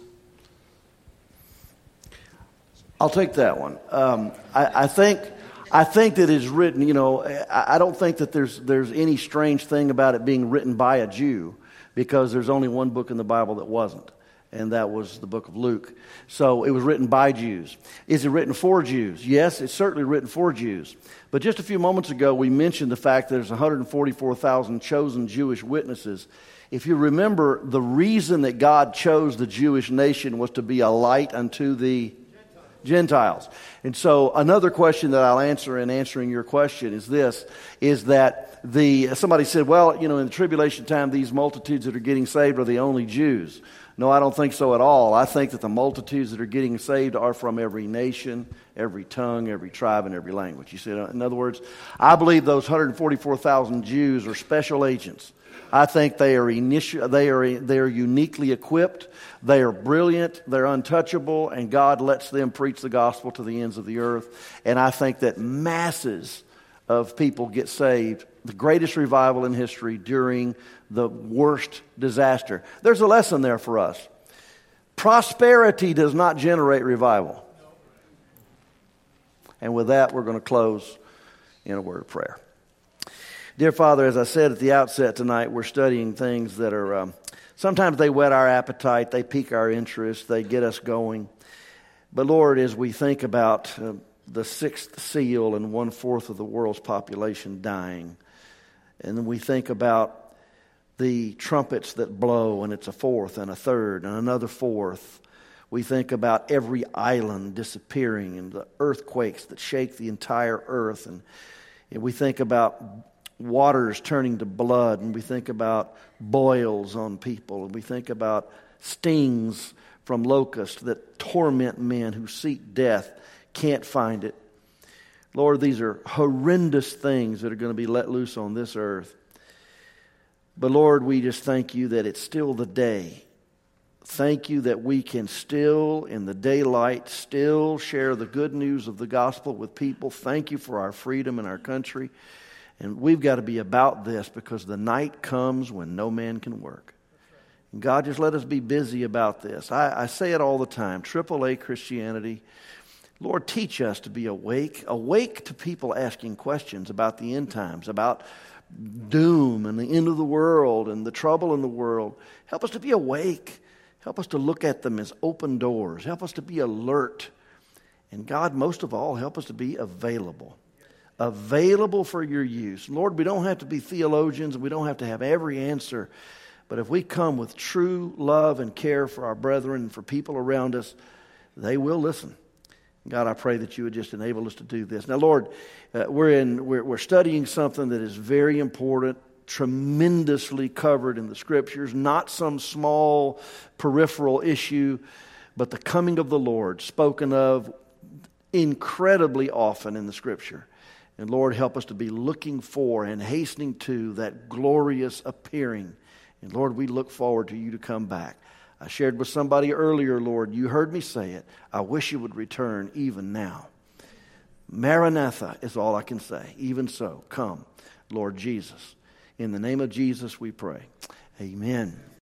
I'll take that one. I think that it's written. I don't think that there's any strange thing about it being written by a Jew, because there's only one book in the Bible that wasn't, and that was the book of Luke. So it was written by Jews. Is it written for Jews? Yes, it's certainly written for Jews. But just a few moments ago, we mentioned the fact that there's 144,000 chosen Jewish witnesses. If you remember, the reason that God chose the Jewish nation was to be a light unto the Gentiles. And so another question that I'll answer in answering your question is this, is that somebody said, well, in the tribulation time, these multitudes that are getting saved are the only Jews. No, I don't think so at all. I think that the multitudes that are getting saved are from every nation, every tongue, every tribe, and every language. You see, in other words, I believe those 144,000 Jews are special agents. I think they are uniquely equipped. They are brilliant. They're untouchable, and God lets them preach the gospel to the ends of the earth. And I think that masses of people get saved, the greatest revival in history during the worst disaster. There's a lesson there for us. Prosperity does not generate revival. And with that, we're going to close in a word of prayer. Dear Father, as I said at the outset tonight, we're studying things that are, sometimes they whet our appetite, they pique our interest, they get us going. But Lord, as we think about the sixth seal and 1/4 of the world's population dying, and then we think about the trumpets that blow, and it's a fourth and a third and another fourth. We think about every island disappearing and the earthquakes that shake the entire earth. And we think about waters turning to blood, and we think about boils on people, and we think about stings from locusts that torment men who seek death, can't find it. Lord, these are horrendous things that are going to be let loose on this earth. But Lord, we just thank you that it's still the day. Thank you that we can still, in the daylight, still share the good news of the gospel with people. Thank you for our freedom in our country. And we've got to be about this, because the night comes when no man can work. And God, just let us be busy about this. I say it all the time, AAA Christianity. Lord, teach us to be awake to people asking questions about the end times, about doom and the end of the world and the trouble in the world. Help us to be awake. Help us to look at them as open doors. Help us to be alert. And God, most of all, help us to be available for your use. Lord, we don't have to be theologians. We don't have to have every answer. But if we come with true love and care for our brethren and for people around us, they will listen. God, I pray that you would just enable us to do this. Now, Lord, we're studying something that is very important, tremendously covered in the Scriptures, not some small peripheral issue, but the coming of the Lord, spoken of incredibly often in the Scripture. And Lord, help us to be looking for and hastening to that glorious appearing. And Lord, we look forward to you to come back. I shared with somebody earlier, Lord, you heard me say it. I wish you would return even now. Maranatha is all I can say. Even so, come, Lord Jesus. In the name of Jesus we pray. Amen.